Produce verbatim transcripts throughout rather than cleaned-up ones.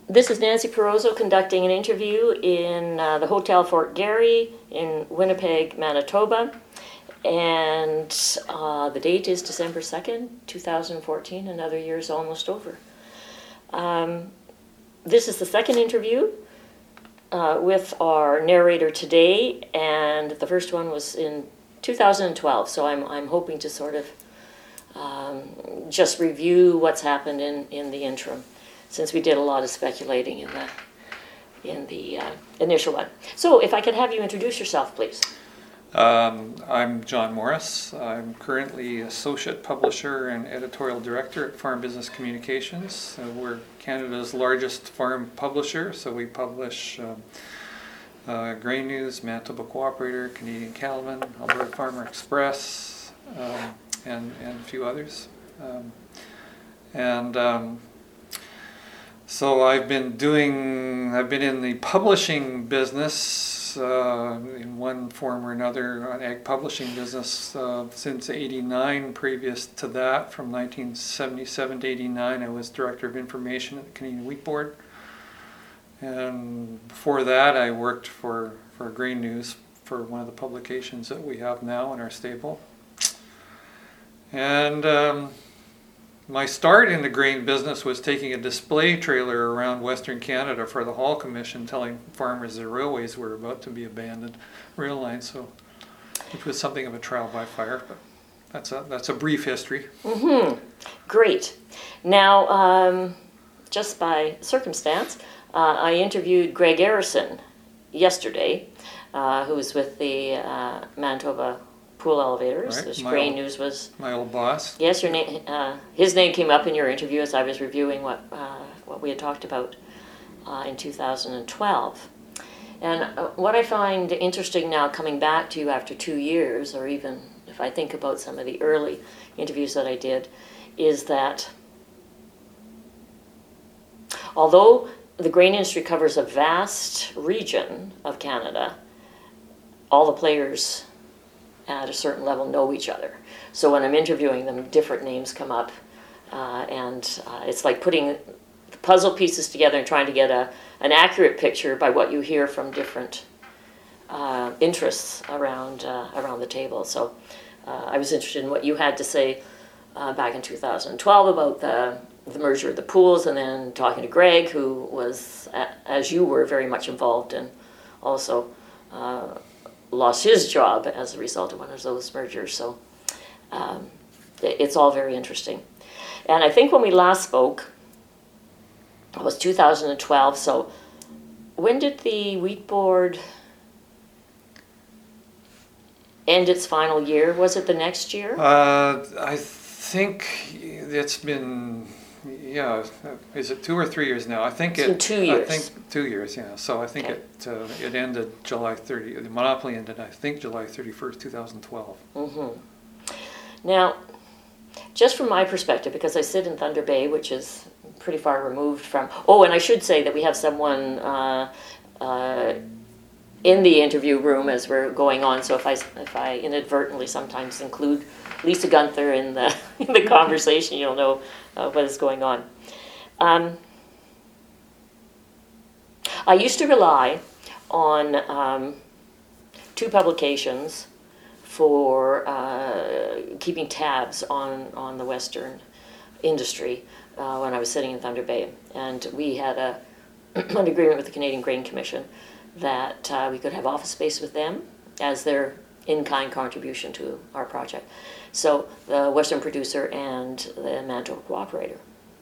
This is Nancy Perozzo conducting an interview in uh, the Hotel Fort Garry in Winnipeg, Manitoba. And uh, the date is December second, two thousand fourteen. Another year is almost over. Um, this is the second interview uh, with our narrator today, and the first one was in two thousand twelve. So I'm I'm hoping to sort of um, just review what's happened in, in the interim, since we did a lot of speculating in the in the uh, initial one. So if I could have you introduce yourself, please. Um, I'm John Morris. I'm currently Associate Publisher and Editorial Director at Farm Business Communications. Uh, we're Canada's largest farm publisher, so we publish um, uh, Grain News, Manitoba Cooperator, Canadian Cattleman, Alberta Farmer Express, um, and, and a few others. Um, and um, So I've been doing, I've been in the publishing business uh, in one form or another, an ag publishing business uh, since eighty-nine. Previous to that, from nineteen seventy-seven to eighty-nine, I was Director of Information at the Canadian Wheat Board. And before that, I worked for, for Grain News, for one of the publications that we have now in our stable. And um, my start in the grain business was taking a display trailer around Western Canada for the Hall Commission, telling farmers their railways were about to be abandoned, rail lines. So it was something of a trial by fire, but that's a that's a brief history. Mm-hmm. Great. Now, um, just by circumstance, uh, I interviewed Greg Arison yesterday, uh, who was with the uh, Manitoba Pool Elevators. Right. This My Grain old- News was. My old boss. Yes, your name. Uh, his name came up in your interview as I was reviewing what uh, what we had talked about uh, in two thousand twelve. And uh, what I find interesting now, coming back to you after two years, or even if I think about some of the early interviews that I did, is that although the grain industry covers a vast region of Canada, all the players at a certain level know each other. So when I'm interviewing them, different names come up, uh, and uh, it's like putting the puzzle pieces together and trying to get a an accurate picture by what you hear from different uh, interests around uh, around the table. So uh, I was interested in what you had to say uh, back in two thousand twelve about the the merger of the pools, and then talking to Greg, who was, as you were, very much involved and also uh, lost his job as a result of one of those mergers. So um, it's all very interesting. And I think when we last spoke, it was two thousand twelve. So when did the Wheat Board end its final year? Was it the next year? Uh, I think it's been, yeah, is it two or three years now? I think It's it, been two years. I think two years, yeah. So I think Okay. it uh, it ended July thirtieth. The monopoly ended, I think, July thirty-first, two thousand twelve. Mm-hmm. Now, just from my perspective, because I sit in Thunder Bay, which is pretty far removed from... Oh, and I should say that we have someone uh, uh, in the interview room as we're going on, so if I, if I inadvertently sometimes include Lisa Gunther in the, in the conversation, you'll know uh, what is going on. Um, I used to rely on um, two publications for uh, keeping tabs on, on the Western industry uh, when I was sitting in Thunder Bay. And we had a, an agreement with the Canadian Grain Commission that uh, we could have office space with them as their in-kind contribution to our project. So the Western Producer and the Manitoba Cooperator.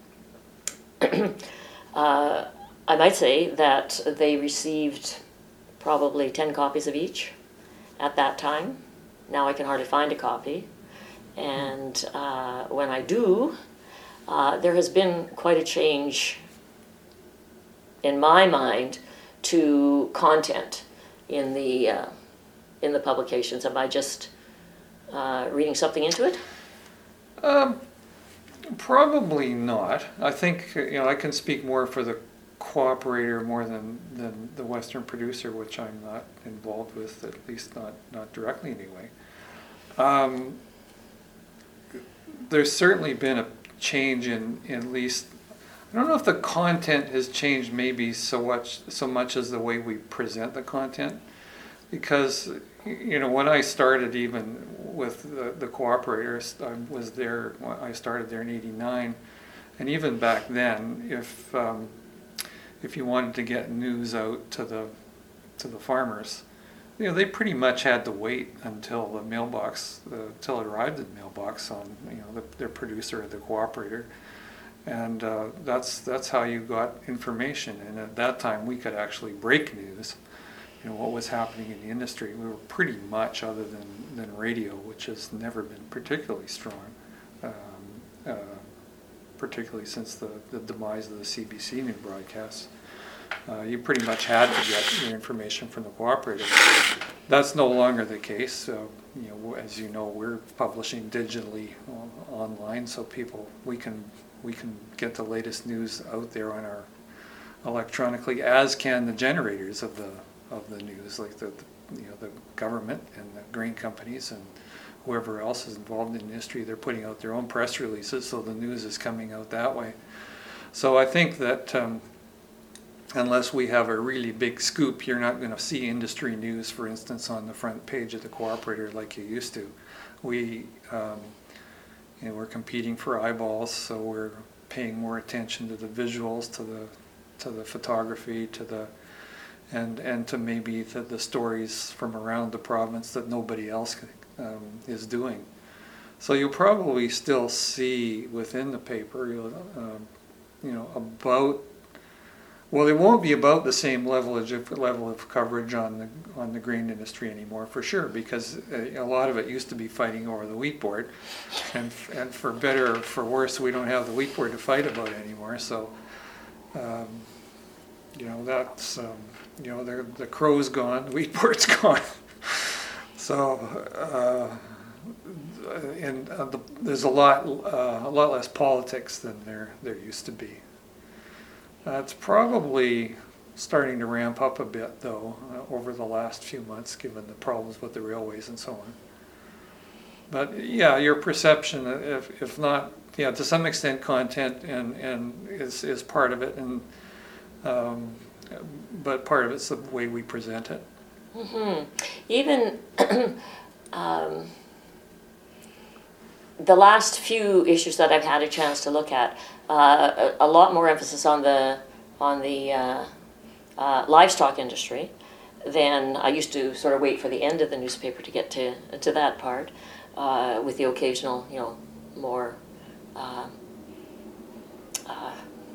uh, I might say that they received probably ten copies of each at that time. Now I can hardly find a copy. And uh, when I do, uh, there has been quite a change in my mind to content in the uh, in the publications. Am I just uh, reading something into it? Um, probably not. I think, you know, I can speak more for the Cooperator more than, than the Western Producer, which I'm not involved with, at least not, not directly anyway. Um, there's certainly been a change in, in at least I don't know if the content has changed maybe so much so much as the way we present the content, because you know when I started even with the, the cooperators, I was there. I started there in eighty-nine, and even back then, if um, if you wanted to get news out to the to the farmers, you know they pretty much had to wait until the mailbox, uh, until it arrived in the mailbox on you know the, their producer or the cooperator. And uh, that's that's how you got information. And at that time, we could actually break news, you know, what was happening in the industry. We were pretty much, other than, than radio, which has never been particularly strong, um, uh, particularly since the, the demise of the C B C new broadcasts. Uh, you pretty much had to get your information from the cooperators. That's no longer the case. So, you know, as you know, we're publishing digitally uh, online, so people we can. we can get the latest news out there on our electronically, as can the generators of the of the news, like the, the you know the government and the grain companies and whoever else is involved in the industry. They're putting out their own press releases, so the news is coming out that way. So I think that um, unless we have a really big scoop, you're not going to see industry news, for instance, on the front page of the Cooperator like you used to. We um, You know, we're competing for eyeballs, so we're paying more attention to the visuals, to the to the photography, to the and and to maybe the, the stories from around the province that nobody else um, is doing. So you'll probably still see within the paper, you'll, um, you know, about well, it won't be about the same level of level of coverage on the on the grain industry anymore, for sure, because a, a lot of it used to be fighting over the wheat board, and and for better or for worse, we don't have the wheat board to fight about anymore. So, um, you know, that's um, you know, the the crow's gone, the wheat board's gone. So, uh, and uh, the, there's a lot uh, a lot less politics than there there used to be. Uh, it's probably starting to ramp up a bit, though, uh, over the last few months, given the problems with the railways and so on. But yeah, your perception, if if not, yeah, to some extent, content and and is is part of it, and um, but part of it's the way we present it. Mm-hmm. Even um, the last few issues that I've had a chance to look at. Uh, a, a lot more emphasis on the on the uh, uh, livestock industry than I used to. Sort of wait for the end of the newspaper to get to to that part, uh, with the occasional, you know, more uh, uh,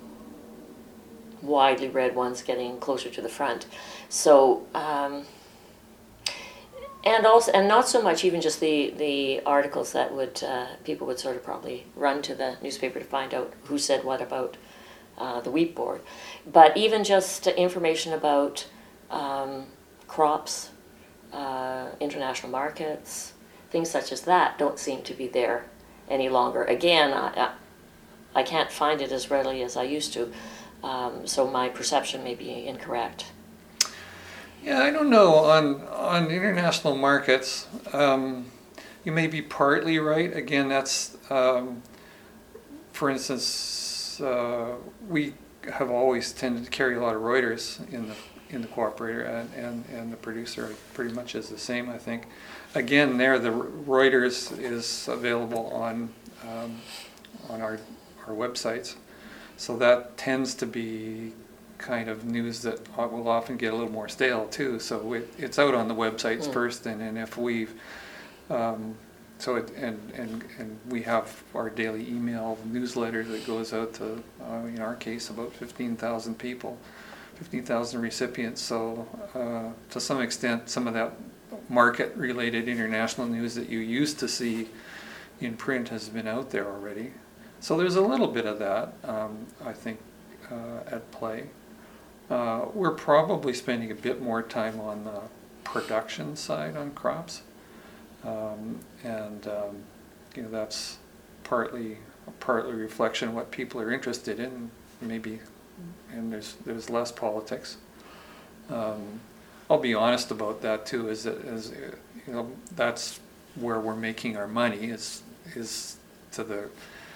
widely read ones getting closer to the front. So. Um, And also, and not so much even just the, the articles that would uh, people would sort of probably run to the newspaper to find out who said what about uh, the wheat board, but even just information about um, crops, uh, international markets, things such as that don't seem to be there any longer. Again, I, I can't find it as readily as I used to, um, so my perception may be incorrect. Yeah, I don't know. On on international markets, um, you may be partly right. Again, that's, um, for instance, uh, we have always tended to carry a lot of Reuters in the in the cooperator, and, and, and the producer pretty much is the same, I think. Again, there the Reuters is available on um, on our our websites, so that tends to be kind of news that will often get a little more stale too. So it, it's out on the websites mm. first, and, and if we've um, so it and, and and we have our daily email newsletter that goes out to uh, in our case about fifteen thousand people, fifteen thousand recipients. So uh, to some extent, some of that market related international news that you used to see in print has been out there already. So there's a little bit of that, um, I think, uh, at play. Uh, we're probably spending a bit more time on the production side on crops, um, and um, you know that's partly partly a reflection of what people are interested in, maybe, and there's there's less politics. Um, I'll be honest about that too. Is that is you know that's where we're making our money is is to the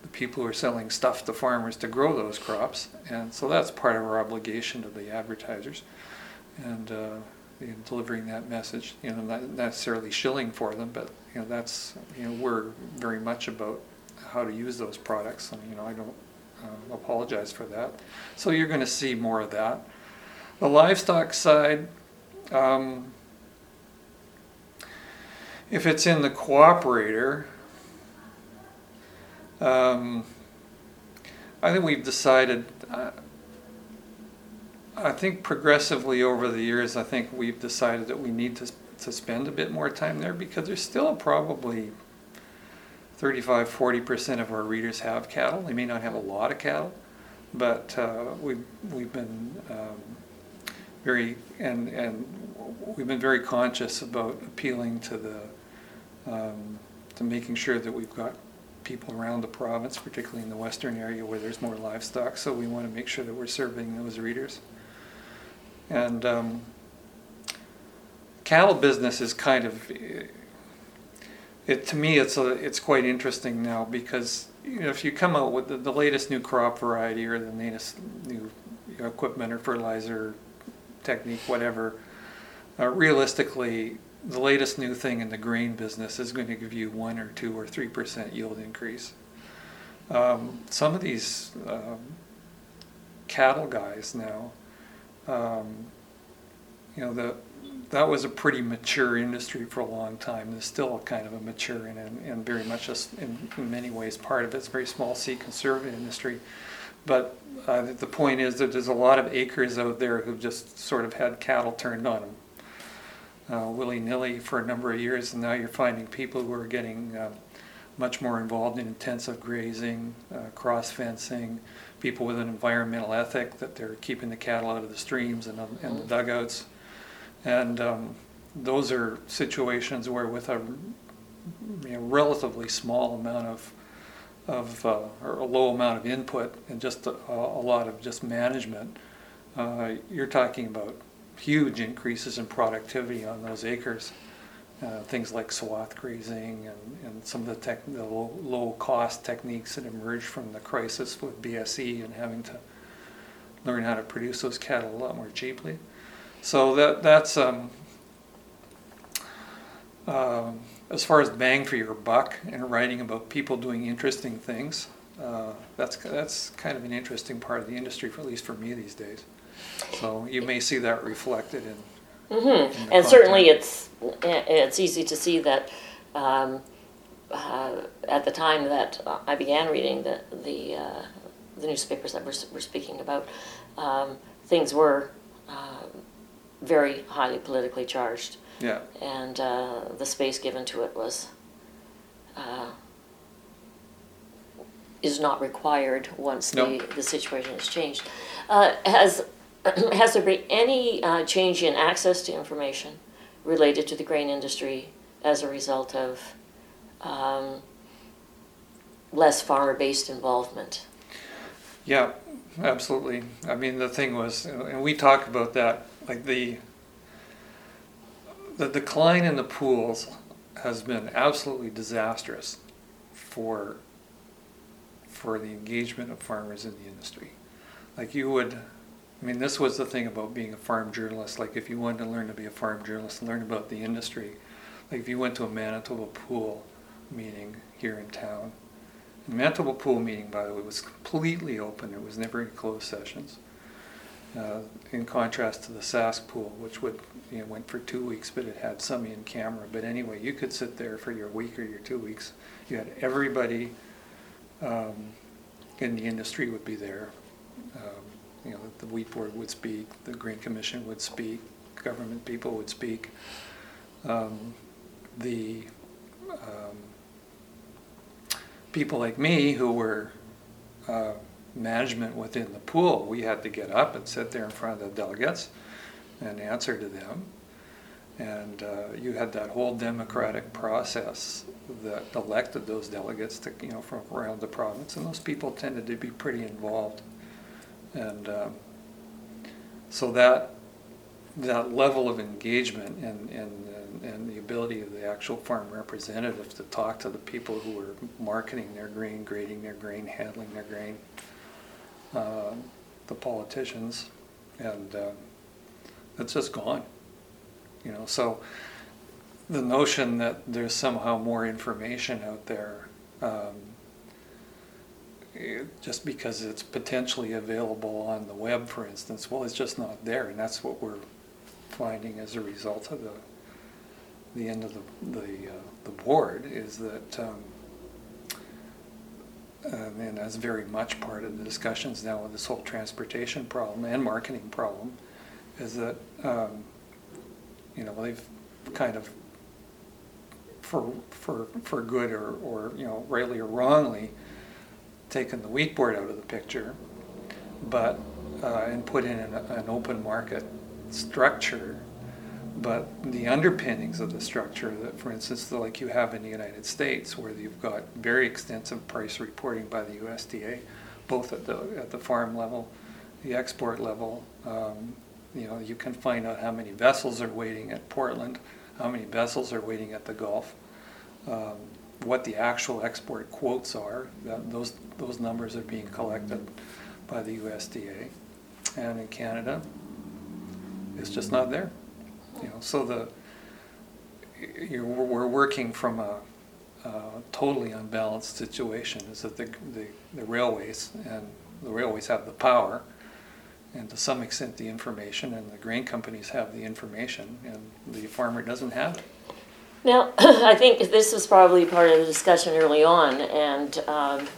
the people who are selling stuff to farmers to grow those crops. And so that's part of our obligation to the advertisers, and uh, in delivering that message. You know, not necessarily shilling for them, but you know, that's, you know, we're very much about how to use those products, and you know, I don't uh, apologize for that. So you're going to see more of that. The livestock side, um, if it's in the cooperator, um, I think we've decided, uh, I think progressively over the years, I think we've decided that we need to, to spend a bit more time there, because there's still probably thirty-five, forty percent of our readers have cattle. They may not have a lot of cattle, but uh, we've, we've been um, very, and, and we've been very conscious about appealing to the, um, to making sure that we've got people around the province, particularly in the western area where there's more livestock, so we want to make sure that we're serving those readers. And um, cattle business is kind of, it to me it's a, it's quite interesting now, because you know, if you come out with the, the latest new crop variety or the latest new you know, equipment or fertilizer technique, whatever, uh, realistically the latest new thing in the grain business is going to give you one or two or three percent yield increase. Um, some of these um, cattle guys now, um, you know, the that was a pretty mature industry for a long time. It's still kind of a mature and, and very much just in, in many ways part of it's a very small C conservative industry. But uh, the point is that there's a lot of acres out there who've just sort of had cattle turned on them uh, willy-nilly for a number of years, and now you're finding people who are getting uh, much more involved in intensive grazing, uh, cross-fencing, people with an environmental ethic that they're keeping the cattle out of the streams and, and the dugouts. And um, those are situations where with a you know, relatively small amount of, of uh, or a low amount of input and just a, a lot of just management, uh, you're talking about huge increases in productivity on those acres. Uh, things like swath grazing and, and some of the, tech, the low, low cost techniques that emerged from the crisis with B S E and having to learn how to produce those cattle a lot more cheaply. So that that's um, uh, as far as bang for your buck and writing about people doing interesting things. Uh, that's that's kind of an interesting part of the industry, for at least for me these days. So you may see that reflected in. Mm-hmm. in And content. certainly, it's it's easy to see that um, uh, at the time that I began reading the the uh, the newspapers that we're, we're speaking about, um, things were. Uh, very highly politically charged. Yeah. And uh, the space given to it was uh, is not required once Nope. the, the situation has changed. Uh, has has there been any uh, change in access to information related to the grain industry as a result of um, less farmer-based involvement? Yeah, absolutely. I mean, the thing was, and we talked about that, like the the decline in the pools has been absolutely disastrous for for the engagement of farmers in the industry. Like you would, I mean, this was the thing about being a farm journalist. Like if you wanted to learn to be a farm journalist and learn about the industry, like if you went to a Manitoba Pool meeting here in town, the Manitoba Pool meeting, by the way, was completely open. It was never in closed sessions. Uh, in contrast to the Sask Pool, which would you know went for two weeks, but it had some in camera. But anyway, you could sit there for your week or your two weeks. You had everybody um, in the industry would be there. Um, you know, the Wheat Board would speak, the Grain Commission would speak, government people would speak. Um, the um, people like me who were uh, management within the pool, we had to get up and sit there in front of the delegates and answer to them. And uh, you had that whole democratic process that elected those delegates to, you know, from around the province, and those people tended to be pretty involved. And um, so that that level of engagement and, and uh, and, and the ability of the actual farm representatives to talk to the people who are marketing their grain, grading their grain, handling their grain, uh, the politicians, and uh, it's just gone. You know, so the notion that there's somehow more information out there um, it, just because it's potentially available on the web, for instance, well, it's just not there, and that's what we're finding as a result of the the end of the the, uh, the board is that, um, um, and that's very much part of the discussions now with this whole transportation problem and marketing problem, is that um, you know they've kind of for for for good or or you know rightly or wrongly taken the wheat board out of the picture, but uh, and put in an, an open market structure, but the underpinnings of the structure that, for instance, like you have in the United States, where you've got very extensive price reporting by the U S D A, both at the at the farm level, the export level. Um, you know, you can find out how many vessels are waiting at Portland, how many vessels are waiting at the Gulf, um, what the actual export quotes are. That, those those numbers are being collected by the U S D A, and in Canada, it's just not there. You know, so the you're, we're working from a, a totally unbalanced situation. Is that the, the the railways and the railways have the power, and to some extent the information, and the grain companies have the information, and the farmer doesn't have it. Now, I think this was probably part of the discussion early on, and um,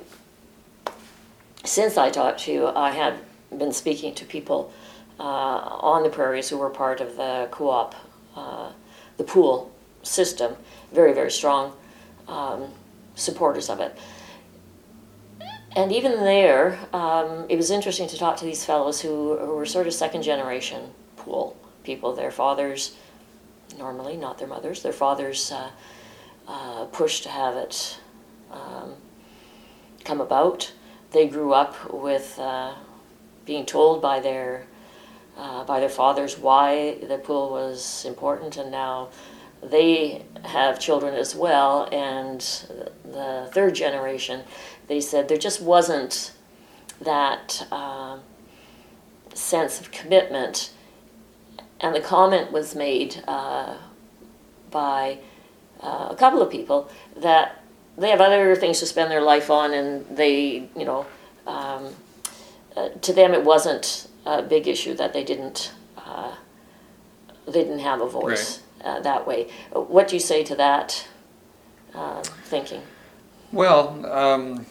since I talked to you, I had been speaking to people uh, on the prairies who were part of the co-op, uh, the pool system, very, very strong um, supporters of it. And even there, um, it was interesting to talk to these fellows who, who were sort of second generation pool people. Their fathers, normally not their mothers, their fathers uh, uh, pushed to have it um, come about. They grew up with uh, being told by their uh, by their fathers why the pool was important, and now they have children as well. And the third generation, they said there just wasn't that uh, sense of commitment. And the comment was made uh, by uh, a couple of people that they have other things to spend their life on, and they, you know, um, uh, to them it wasn't a big issue that they didn't uh, they didn't have a voice right. uh, that way. What do you say to that uh, thinking? Well, um,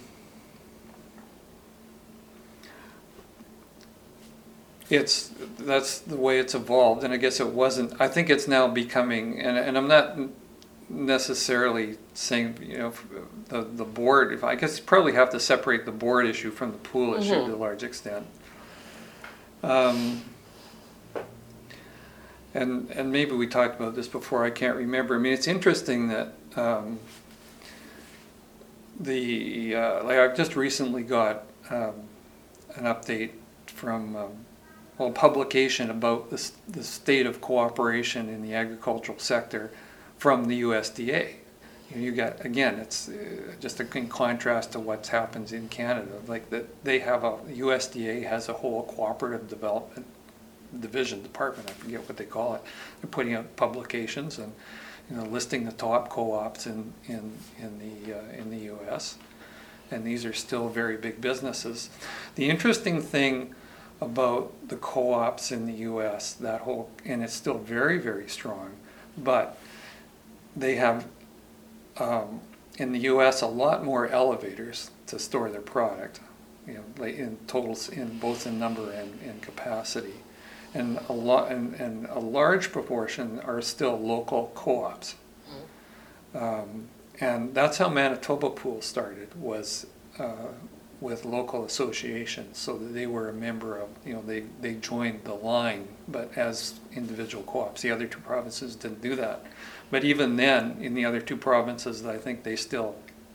it's that's the way it's evolved, and I guess it wasn't. I think it's now becoming, and and I'm not necessarily saying, you know, the the board. If I guess you probably have to separate the board issue from the pool issue mm-hmm. to a large extent. Um, and and maybe we talked about this before. I can't remember. I mean, it's interesting that um, the uh, like I've just recently got um, an update from. Um, Well, publication about the, the state of cooperation in the agricultural sector from the U S D A. You know, you got, again, it's uh, just a, in contrast to what happens in Canada. Like that, they have a, U S D A has a whole cooperative development division, department, I forget what they call it. They're putting out publications and, you know, listing the top co-ops in, in, in, the, uh, in the U S. And these are still very big businesses. The interesting thing about the co-ops in the U S, that whole, and it's still very, very strong, but they have, um, in the U S, a lot more elevators to store their product, you know, like in totals, in both in number and in capacity. And a lot, and, and a large proportion are still local co-ops. Mm-hmm. Um, and that's how Manitoba Pool started, was uh, with local associations, so that they were a member of, you know, they, they joined the line, but as individual co-ops. The other two provinces didn't do that. But even then, in the other two provinces, I think they still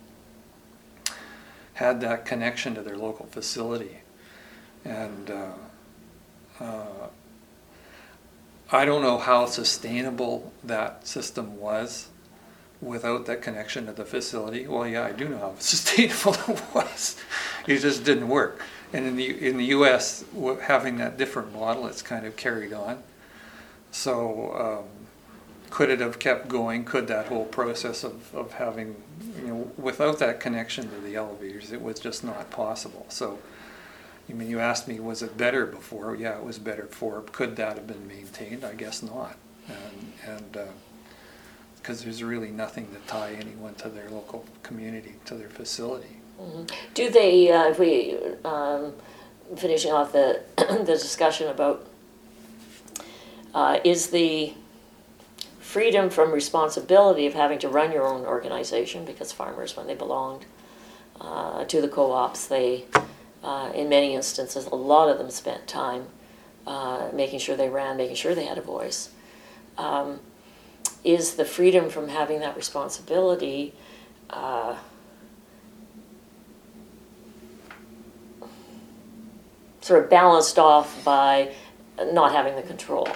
had that connection to their local facility. And uh, uh, I don't know how sustainable that system was without that connection to the facility. Well, yeah, I do know how sustainable it was. It just didn't work. And in the in the U S, having that different model, it's kind of carried on. So um, could it have kept going? Could that whole process of, of having, you know, without that connection to the elevators, it was just not possible. So, I mean, you asked me, was it better before? Yeah, it was better before. Could that have been maintained? I guess not. And, and uh, because there's really nothing to tie anyone to their local community, to their facility. Mm-hmm. Do they, uh, if we, um, finishing off the, the discussion about, uh, is the freedom from responsibility of having to run your own organization, because farmers, when they belonged uh, to the co-ops, they, uh, in many instances, a lot of them spent time uh, making sure they ran, making sure they had a voice. Um, is the freedom from having that responsibility uh, sort of balanced off by not having the control?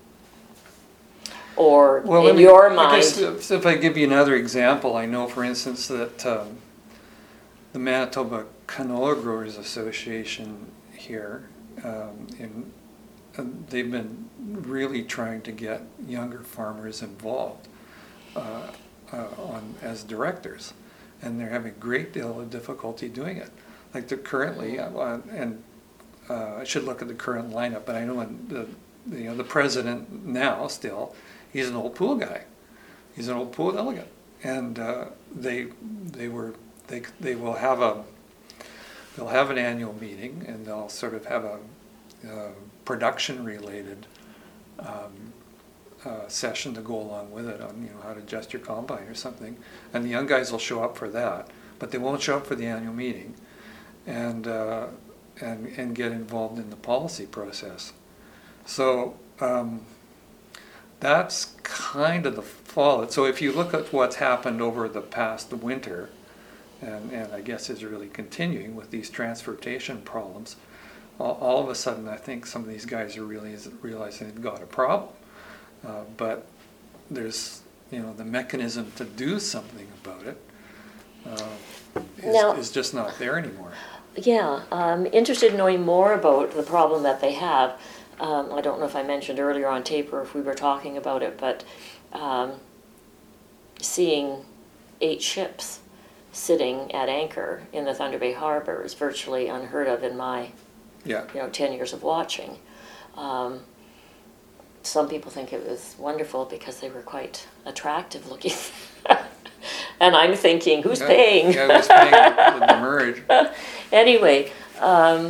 Or well, in me, your I mind... guess if, if I give you another example, I know, for instance, that um, the Manitoba Canola Growers Association here, um, in, uh, they've been really trying to get younger farmers involved uh, uh, on as directors, and they're having a great deal of difficulty doing it. Like they're currently, uh, and uh, I should look at the current lineup, but I know the, the, you know, the president now still, he's an old pool guy. He's an old pool delegate, and uh, they they were they they will have a they'll have an annual meeting, and they'll sort of have a uh, production related um, uh, session to go along with it on, you know, how to adjust your combine or something, and the young guys will show up for that, but they won't show up for the annual meeting, and uh, and and get involved in the policy process. So. Um, That's kind of the fallout. So if you look at what's happened over the past winter, and, and I guess is really continuing with these transportation problems, all, all of a sudden I think some of these guys are really realizing they've got a problem. Uh, but there's, you know, the mechanism to do something about it uh, is, Now, is just not there anymore. Yeah, I'm interested in knowing more about the problem that they have. Um, I don't know if I mentioned earlier on tape or if we were talking about it, but um, seeing eight ships sitting at anchor in the Thunder Bay Harbor is virtually unheard of in my, yeah. you know, ten years of watching. Um, some people think it was wonderful because they were quite attractive looking. And I'm thinking, who's yeah, paying? Yeah, who's paying the, the demurrage? Anyway, um,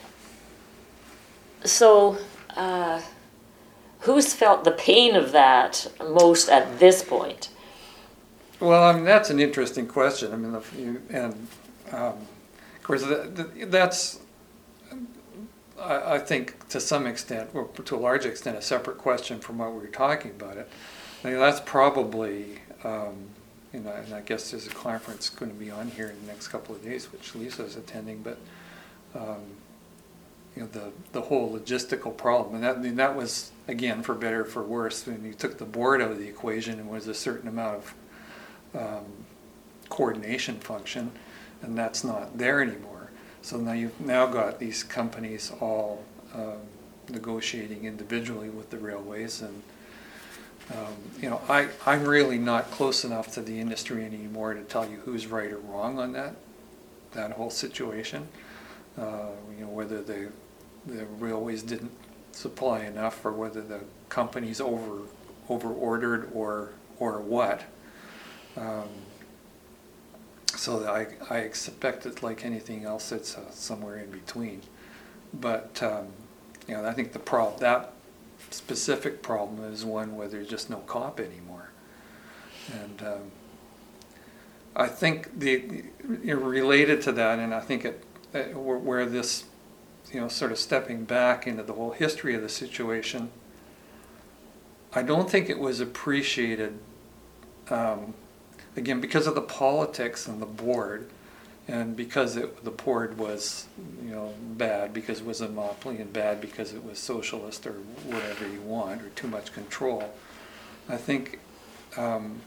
so uh, who's felt the pain of that most at this point? Well, I mean, that's an interesting question. I mean, the, you, and um, of course, the, the, that's, I, I think, to some extent, or to a large extent, a separate question from what we were talking about it. I mean, that's probably, um, you know, and I guess there's a conference going to be on here in the next couple of days, which Lisa's attending, but um, you know, the the whole logistical problem, and that I mean, that was, again, for better or for worse, when you took the board out of the equation and was a certain amount of um, coordination function, and that's not there anymore. So now you've now got these companies all um, negotiating individually with the railways, and um, you know, I I'm really not close enough to the industry anymore to tell you who's right or wrong on that that whole situation. Uh, you know, whether the the railways didn't supply enough, or whether the companies over over ordered, or or what. Um, so that I I expect it, like anything else, it's uh, somewhere in between. But um, you know, I think the problem, that specific problem, is one where there's just no cop anymore, and um, I think the, the related to that, and I think it. Uh, where, where this, you know, sort of stepping back into the whole history of the situation, I don't think it was appreciated, um, again, because of the politics and the board, And because it, the board was, you know, bad because it was a monopoly and bad because it was socialist or whatever you want, or too much control, I think um,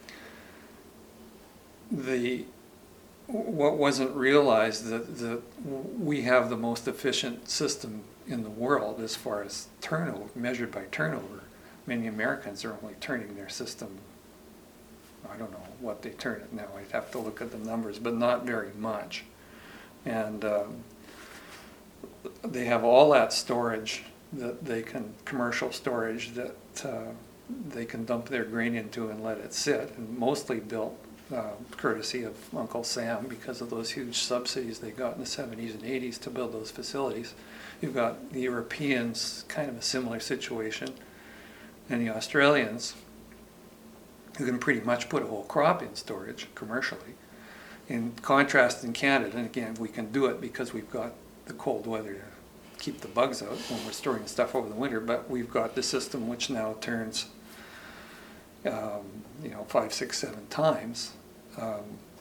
the what wasn't realized that, that we have the most efficient system in the world as far as turnover, measured by turnover. Many Americans are only turning their system, I don't know what they turn it now, I'd have to look at the numbers, but not very much. And um, they have all that storage that they can, commercial storage that uh, they can dump their grain into and let it sit, and mostly built uh, courtesy of Uncle Sam because of those huge subsidies they got in the seventies and eighties to build those facilities. You've got the Europeans, kind of a similar situation, and the Australians, who can pretty much put a whole crop in storage commercially. In contrast, in Canada, and again, we can do it because we've got the cold weather to keep the bugs out when we're storing stuff over the winter, but we've got the system which now turns um, you know, five, six, seven times. Um,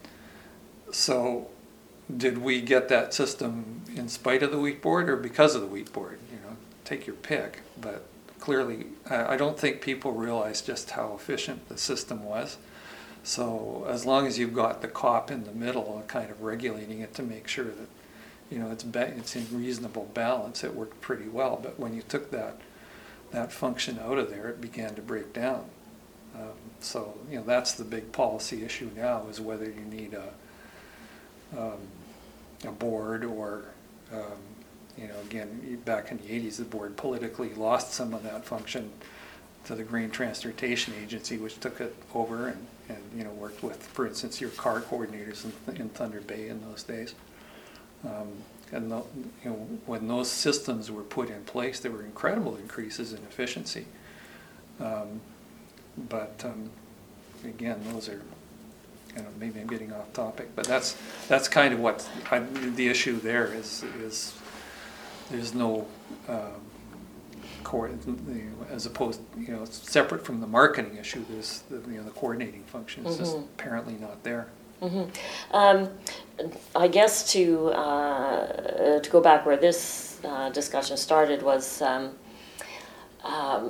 so did we get that system in spite of the wheat board or because of the wheat board? You know, take your pick, but clearly, I don't think people realize just how efficient the system was. So as long as you've got the C O P in the middle and kind of regulating it to make sure that, you know, it's ba it's in reasonable balance, it worked pretty well. But when you took that that function out of there, it began to break down. Um, so you know, that's the big policy issue now, is whether you need a um, a board or um, you know, again, back in the eighties, the board politically lost some of that function to the Grain Transportation Agency, which took it over and, and you know, worked with, for instance, your car coordinators in, in Thunder Bay in those days. Um, and the, you know, when those systems were put in place, there were incredible increases in efficiency. Um, but um, again, those are, you know, maybe I'm getting off topic, but that's that's kind of what I, the issue there is. is There's no um, core, you know, as opposed, you know, it's separate from the marketing issue. There's the, you know, the coordinating function is mm-hmm. just apparently not there. Mm-hmm. um, I guess to uh, to go back where this uh, discussion started was, um, um,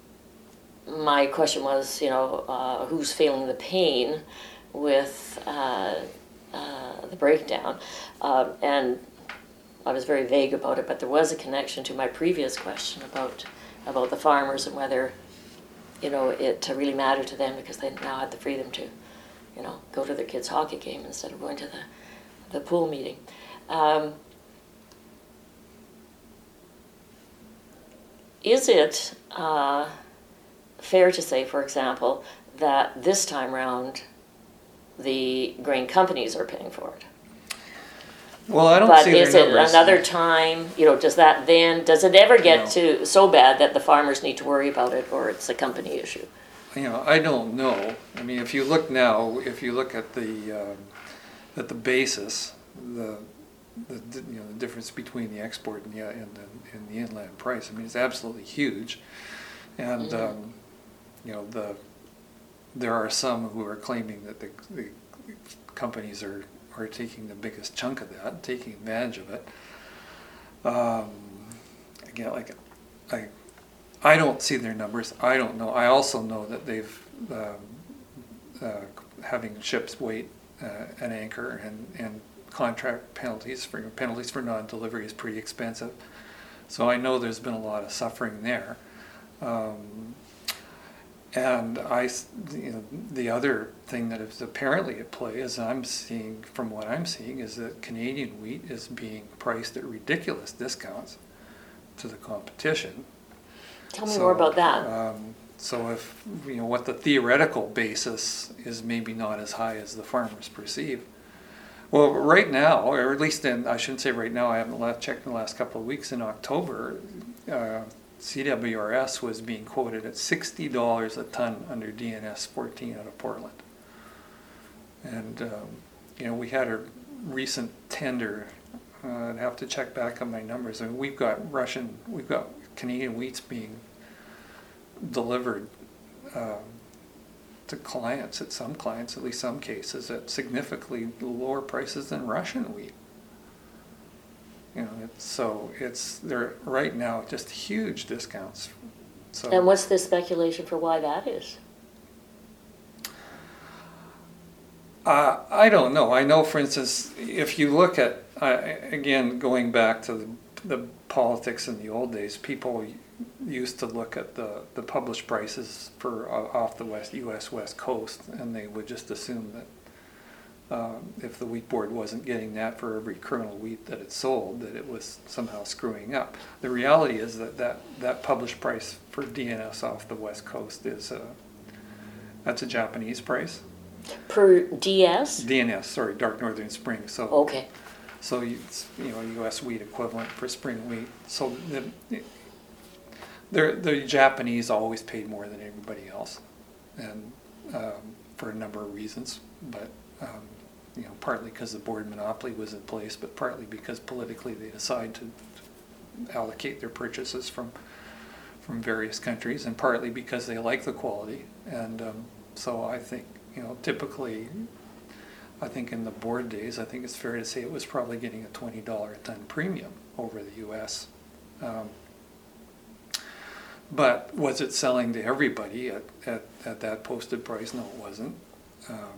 my question was, you know, uh, who's feeling the pain with uh, uh, the breakdown, uh, and I was very vague about it, but there was a connection to my previous question about about the farmers and whether, you know, it really mattered to them because they now had the freedom to, you know, go to their kids' hockey game instead of going to the, the pool meeting. Um, is it uh, fair to say, for example, that this time round the grain companies are paying for it? Well, I don't but see is their it numbers. Another time, you know, does that then, does it ever get No. to so bad that the farmers need to worry about it, or it's a company issue? You know, I don't know. I mean, if you look now, if you look at the um, at the basis, the, the you know the difference between the export and the and the, and the inland price, I mean, it's absolutely huge. And mm-hmm. um, you know, the there are some who are claiming that the, the companies are. are taking the biggest chunk of that, taking advantage of it. Um, again, like I, I don't see their numbers. I don't know. I also know that they've um, uh, having ships wait uh, an anchor and, and contract penalties for penalties for non-delivery is pretty expensive. So I know there's been a lot of suffering there. Um, And I, you know, the other thing that is apparently at play, as I'm seeing, from what I'm seeing, is that Canadian wheat is being priced at ridiculous discounts to the competition. Tell me so, more about that. Um, so if, you know, what the theoretical basis is maybe not as high as the farmers perceive. Well, right now, or at least in, I shouldn't say right now, I haven't checked in the last couple of weeks, in October, uh, C W R S was being quoted at sixty dollars a ton under D N S fourteen out of Portland. And, um, you know, we had a recent tender, uh, I'd have to check back on my numbers. I mean, we've got Russian, we've got Canadian wheats being delivered um, to clients, at some clients, at least some cases, at significantly lower prices than Russian wheat. You know, it's, so it's, they're right now just huge discounts. So, And what's the speculation for why that is? Uh, I don't know. I know, for instance, if you look at, uh, again, going back to the, the politics in the old days, people used to look at the, the published prices for uh, off the west U S West Coast, and they would just assume that uh, if the wheat board wasn't getting that for every kernel wheat that it sold, that it was somehow screwing up. The reality is that that, that published price for D N S off the West Coast is uh, that's a Japanese price. Per D S? D N S, sorry, Dark Northern Spring. So, Okay. so you, you know, U S wheat equivalent for spring wheat. So the, the the Japanese always paid more than everybody else, and um, for a number of reasons. But um, you know, partly because the board monopoly was in place, but partly because politically they decide to allocate their purchases from from various countries, and partly because they like the quality. And um, so I think. You know, typically, I think in the board days, I think it's fair to say it was probably getting a twenty dollars a ton premium over the U S. Um, but was it selling to everybody at, at, at that posted price? No, it wasn't. Um,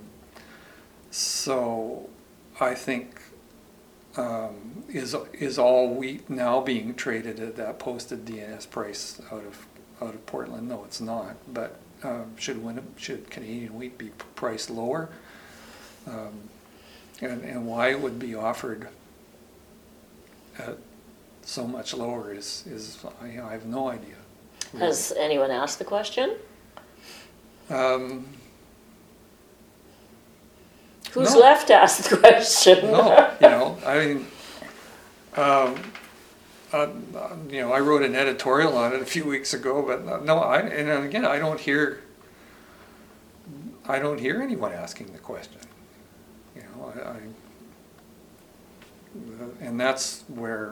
so I think, um, is is all wheat now being traded at that posted D N S price out of out of Portland? No, it's not. But Um, should win, should Canadian wheat be priced lower, um, and and why it would be offered at so much lower is is I, I have no idea. Really. Has anyone asked the question? Um, Who's no. left to ask the question? No, you know, I mean, um, uh, you know, I wrote an editorial on it a few weeks ago, but no, I and again, I don't hear, I don't hear anyone asking the question. You know, I, I and that's where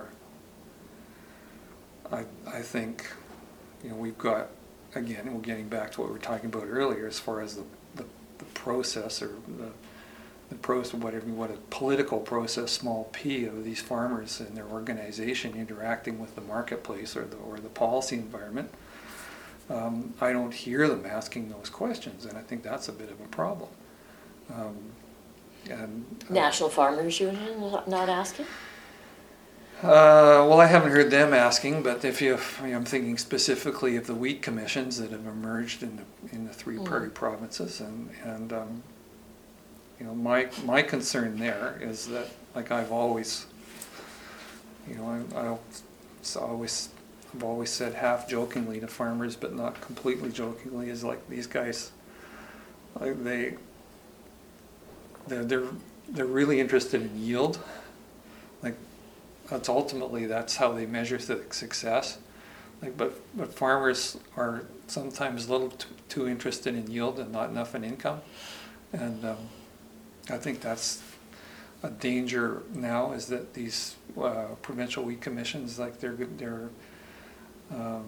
I I think, you know, we've got, again, we're getting back to what we were talking about earlier as far as the the, the process or the the process, whatever, what a political process, small p, of these farmers and their organization interacting with the marketplace or the or the policy environment. Um, I don't hear them asking those questions, and I think that's a bit of a problem. Um, and uh, National Farmers Union not asking? Uh, well, I haven't heard them asking, but if you, I mean, I'm thinking specifically of the wheat commissions that have emerged in the in the three mm. prairie provinces, and and um, you know, my my concern there is that, like I've always, you know, I, I it's always I've always said half jokingly to farmers, but not completely jokingly, is like these guys, like they they're they're they're really interested in yield, like. That's ultimately that's how they measure success. Like, but but farmers are sometimes a little too, too interested in yield and not enough in income, and um, I think that's a danger now. Is that these uh, provincial wheat commissions, like they're they're, um,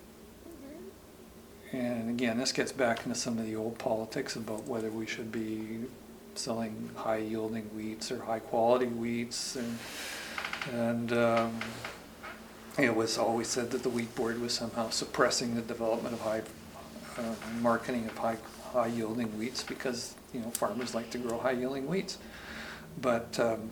and again, this gets back into some of the old politics about whether we should be selling high yielding wheats or high quality wheats and. And um, it was always said that the wheat board was somehow suppressing the development of high uh, marketing of high high yielding wheats because, you know, farmers like to grow high yielding wheats. But um,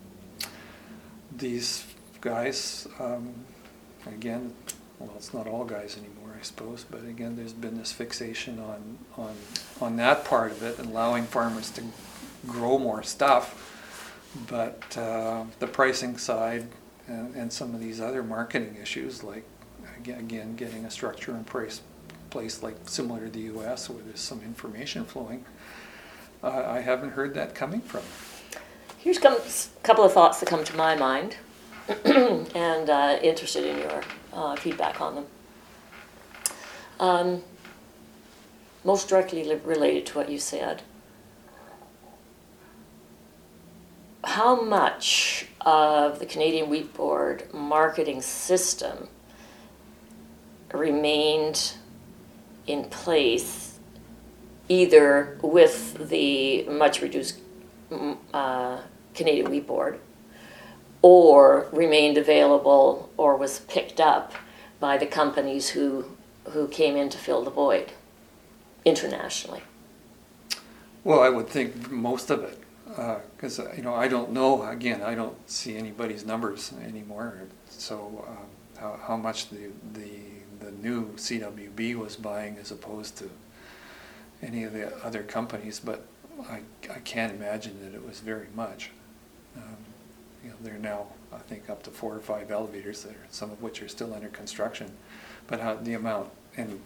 these guys, um, again, well, it's not all guys anymore, I suppose. But again, there's been this fixation on on on that part of it and allowing farmers to grow more stuff. But uh, the pricing side and, and some of these other marketing issues, like again getting a structure in place, place like similar to the U S where there's some information flowing, uh, I haven't heard that coming from. Here's a couple of thoughts that come to my mind, and uh, interested in your uh, feedback on them. Um, most directly related to what you said. How much of the Canadian Wheat Board marketing system remained in place either with the much reduced mm, uh, Canadian Wheat Board, or remained available or was picked up by the companies who who came in to fill the void internationally. Well, I would think most of it, because uh, you know I don't know. Again, I don't see anybody's numbers anymore. So um, how how much the the the new C W B was buying as opposed to any of the other companies, but I I can't imagine that it was very much. Um, you know, they're now I think up to four or five elevators there, some of which are still under construction. But how the amount, and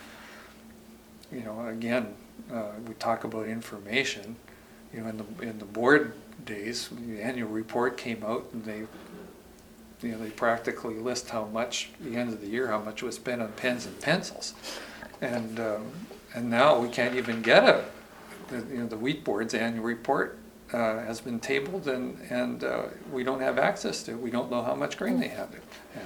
you know, again, uh, we talk about information. You know, in the in the board days, the annual report came out, and they, you know, they practically list how much at the end of the year, how much was spent on pens and pencils, and um, and now we can't even get a, the, you know, the Wheat Board's annual report uh, has been tabled, and and uh, we don't have access to it. We don't know how much grain they had,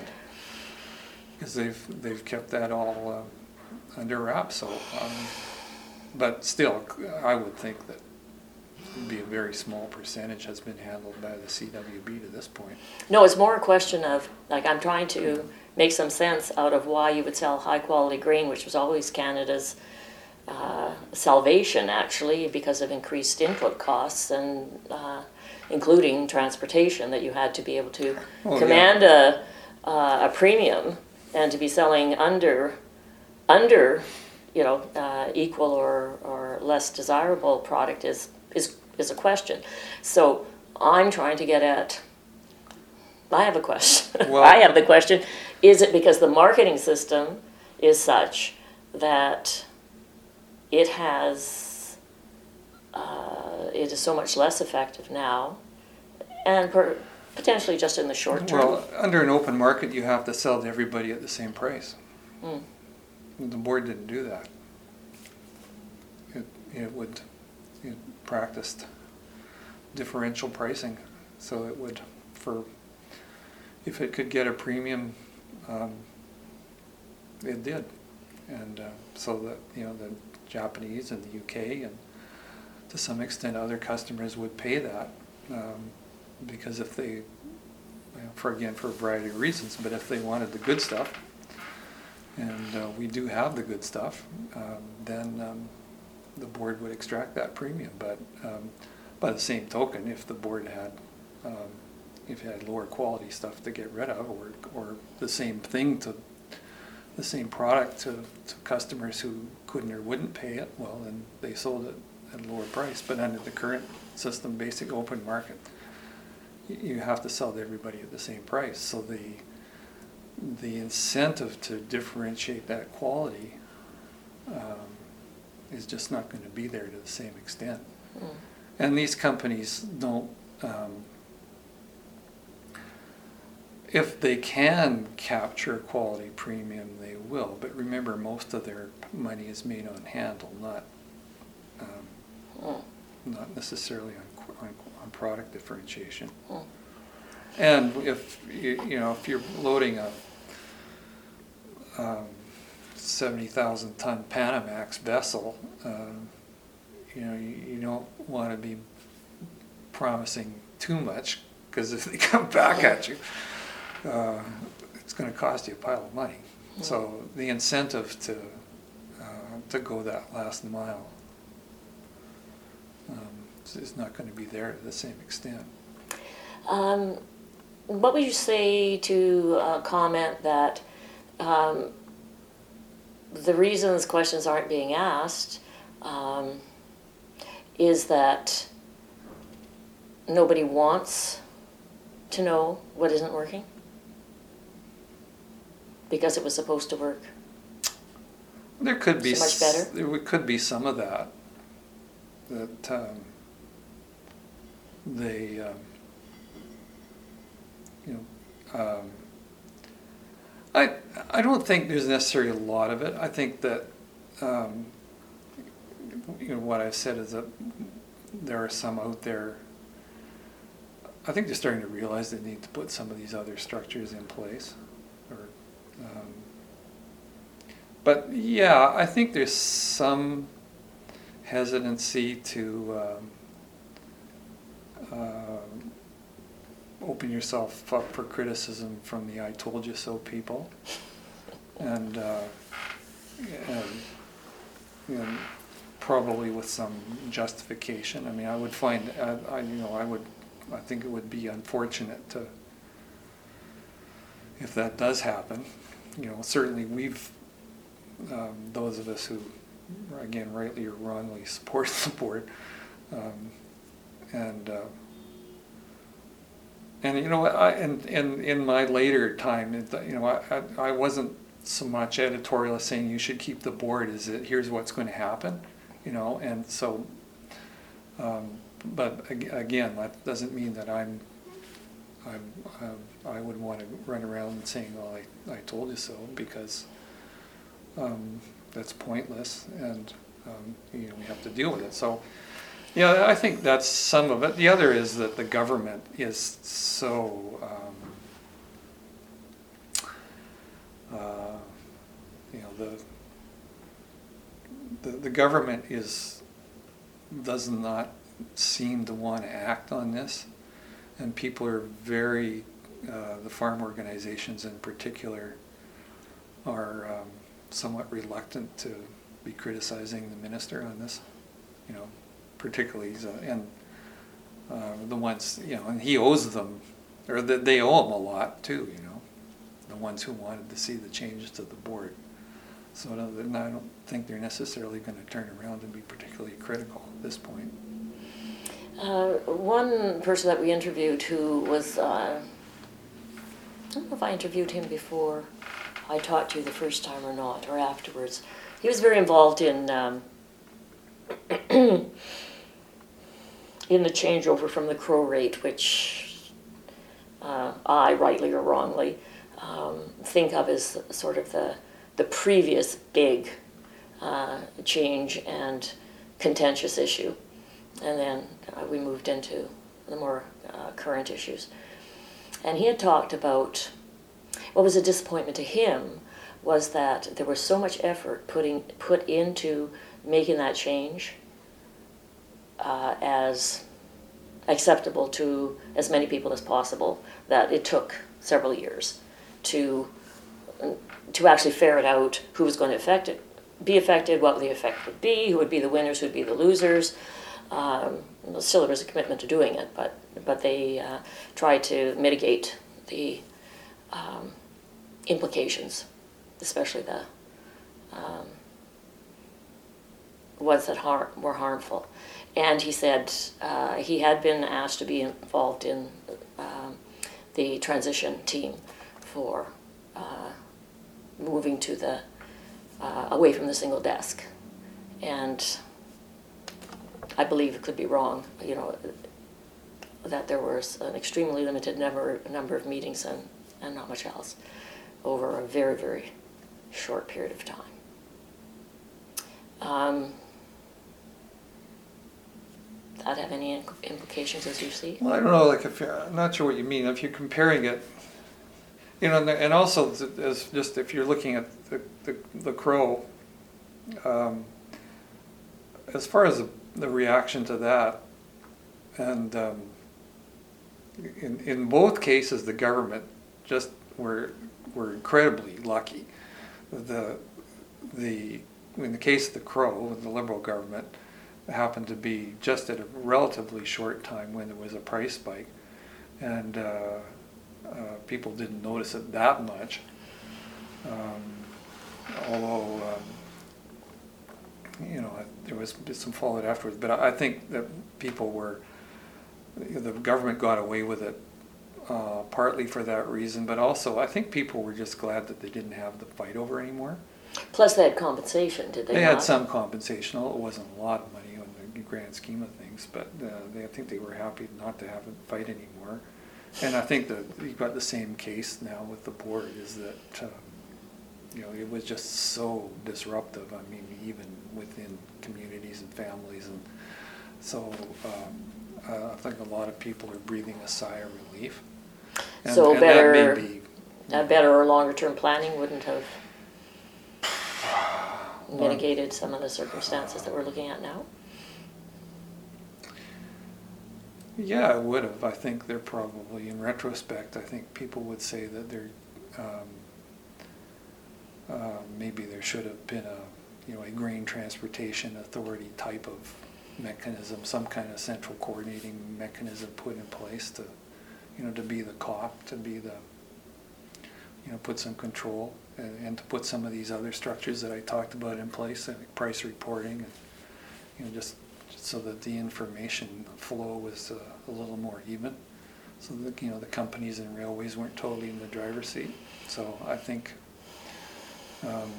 because they've they've kept that all uh, under wraps. So, um, but still, I would think that it'd be a very small percentage has been handled by the C W B to this point. No, it's more a question of, like, I'm trying to make some sense out of why you would sell high quality grain, which was always Canada's uh, salvation, actually, because of increased input costs and uh, including transportation, that you had to be able to Oh, command yeah. a uh, a premium, and to be selling under under you know uh, equal or, or less desirable product is is is a question. So I'm trying to get at, I have a question. Well- I have the question, is it because the marketing system is such that it has, uh, it is so much less effective now, and per, potentially just in the short term? Well, under an open market, you have to sell to everybody at the same price. Mm. The board didn't do that. It, it would, it practiced differential pricing, so it would, for, if it could get a premium, um, it did. And uh, so that, you know, the Japanese and the U K and to some extent other customers would pay that, um, because if they, you know, for again, for a variety of reasons, but if they wanted the good stuff, and uh, we do have the good stuff, um, then um, the board would extract that premium. But um, by the same token, if the board had, um, if it had lower quality stuff to get rid of, or or the same thing to, the same product to, to customers who couldn't or wouldn't pay it, well, then they sold it at a lower price. But under the current system, basic open market, you have to sell to everybody at the same price. So the the incentive to differentiate that quality um, is just not going to be there to the same extent. Mm. And these companies don't, um, if they can capture a quality premium, they will. But remember, most of their money is made on handle, not um, mm. not necessarily on, on, on product differentiation. Mm. And if you, you know, if you're loading a um, seventy thousand ton Panamax vessel, um, you know, you, you don't want to be promising too much, because if they come back at you, uh, it's going to cost you a pile of money. Mm-hmm. So the incentive to uh, to go that last mile um, is not going to be there to the same extent. Um, what would you say to a comment that um, the reasons questions aren't being asked um, is that nobody wants to know what isn't working because it was supposed to work there could be so much better? There could be some of that, that um, they um, you know um, I I don't think there's necessarily a lot of it. I think that um, you know what I've said is that there are some out there. I think they're starting to realize they need to put some of these other structures in place. Or, um, but yeah, I think there's some hesitancy to um, uh, open yourself up for criticism from the "I told you so" people, and, uh, and you know, probably with some justification. I mean, I would find, I, I you know, I would, I think it would be unfortunate to, if that does happen. You know, certainly we've, um, those of us who, again, rightly or wrongly, support the board, um, and uh, and you know, I and in in my later time, it, you know, I, I I wasn't so much editorial saying you should keep the board as it here's what's going to happen, you know, and so. Um, but ag- again, that doesn't mean that I'm. I'm, uh, I would want to run around saying, "Well, I, I told you so," because um, that's pointless, and um, you know, we have to deal with it. So, yeah, I think that's some of it. The other is that the government is so, um, uh, you know, the, the the government is does not seem to want to act on this. And people are very, uh, the farm organizations in particular, are um, somewhat reluctant to be criticizing the minister on this, you know, particularly, uh, and uh, the ones, you know, and he owes them, or the, they owe him a lot too, you know, the ones who wanted to see the changes to the board. So I don't think they're necessarily going to turn around and be particularly critical at this point. Uh, one person that we interviewed who was, uh, I don't know if I interviewed him before I talked to you the first time or not, or afterwards. He was very involved in um, in the changeover from the crow rate, which uh, I, rightly or wrongly, um, think of as sort of the, the previous big uh, change and contentious issue. And then uh, we moved into the more uh, current issues. And he had talked about, what was a disappointment to him was that there was so much effort putting put into making that change uh, as acceptable to as many people as possible, that it took several years to to actually ferret out who was going to affect it, be affected, what the effect would be, who would be the winners, who would be the losers. Um, still, there was a commitment to doing it, but but they uh, tried to mitigate the um, implications, especially the um, ones that har- were harmful. And he said uh, he had been asked to be involved in um, the transition team for uh, moving to the uh, away from the single desk, and I believe it could be wrong, you know, that there was an extremely limited number number of meetings and, and not much else over a very, very short period of time. Um, that have any implications as you see? Well, I don't know, like if you're, I'm not sure what you mean. If you're comparing it, you know, and, and also as just if you're looking at the the, the crow, um, as far as the, the reaction to that, and um, in in both cases, the government just were were incredibly lucky. The the in the case of the crow, the Liberal government happened to be just at a relatively short time when there was a price spike, and uh, uh, people didn't notice it that much. Um, although um, you know there was some fallout afterwards, but I think that people were the government got away with it uh, partly for that reason, but also I think people were just glad that they didn't have the fight over anymore. Plus, they had compensation, did they? They not? had some compensation. It wasn't a lot of money in the grand scheme of things, but uh, they, I think they were happy not to have a fight anymore. And I think that you've got the same case now with the board, is that uh, you know it was just so disruptive. I mean, even within communities and families, and so um, uh, I think a lot of people are breathing a sigh of relief. And, So and better, that may be, uh, better or longer term planning wouldn't have mitigated some of the circumstances that we're looking at now? Yeah, it would have. I think they're probably, in retrospect, I think people would say that they're, um, uh, maybe there should have been a, you know, a grain transportation authority type of mechanism, some kind of central coordinating mechanism put in place to, you know, to be the cop, to be the, you know, put some control, and, and to put some of these other structures that I talked about in place, like price reporting, and, you know, just so that the information flow was uh, a little more even, so that, you know, the companies and railways weren't totally in the driver's seat. So I think um,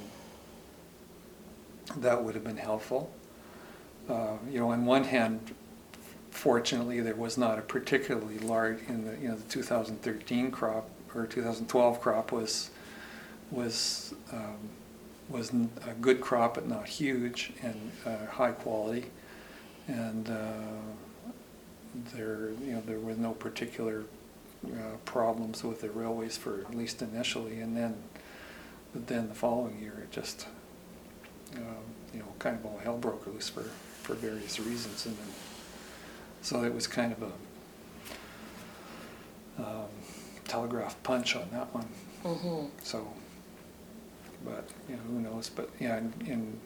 that would have been helpful. Uh, you know, on one hand, fortunately, there was not a particularly large, in the, you know, the two thousand thirteen crop or two thousand twelve crop was was um, was a good crop, but not huge, and uh, high quality. And uh, there, you know, there were no particular uh, problems with the railways for at least initially, and then, but then the following year, it just, uh, you know, kind of all hell broke loose for, for various reasons, and then, so it was kind of a um, telegraph punch on that one. Mm-hmm. So, but you know, who knows? But yeah, in, in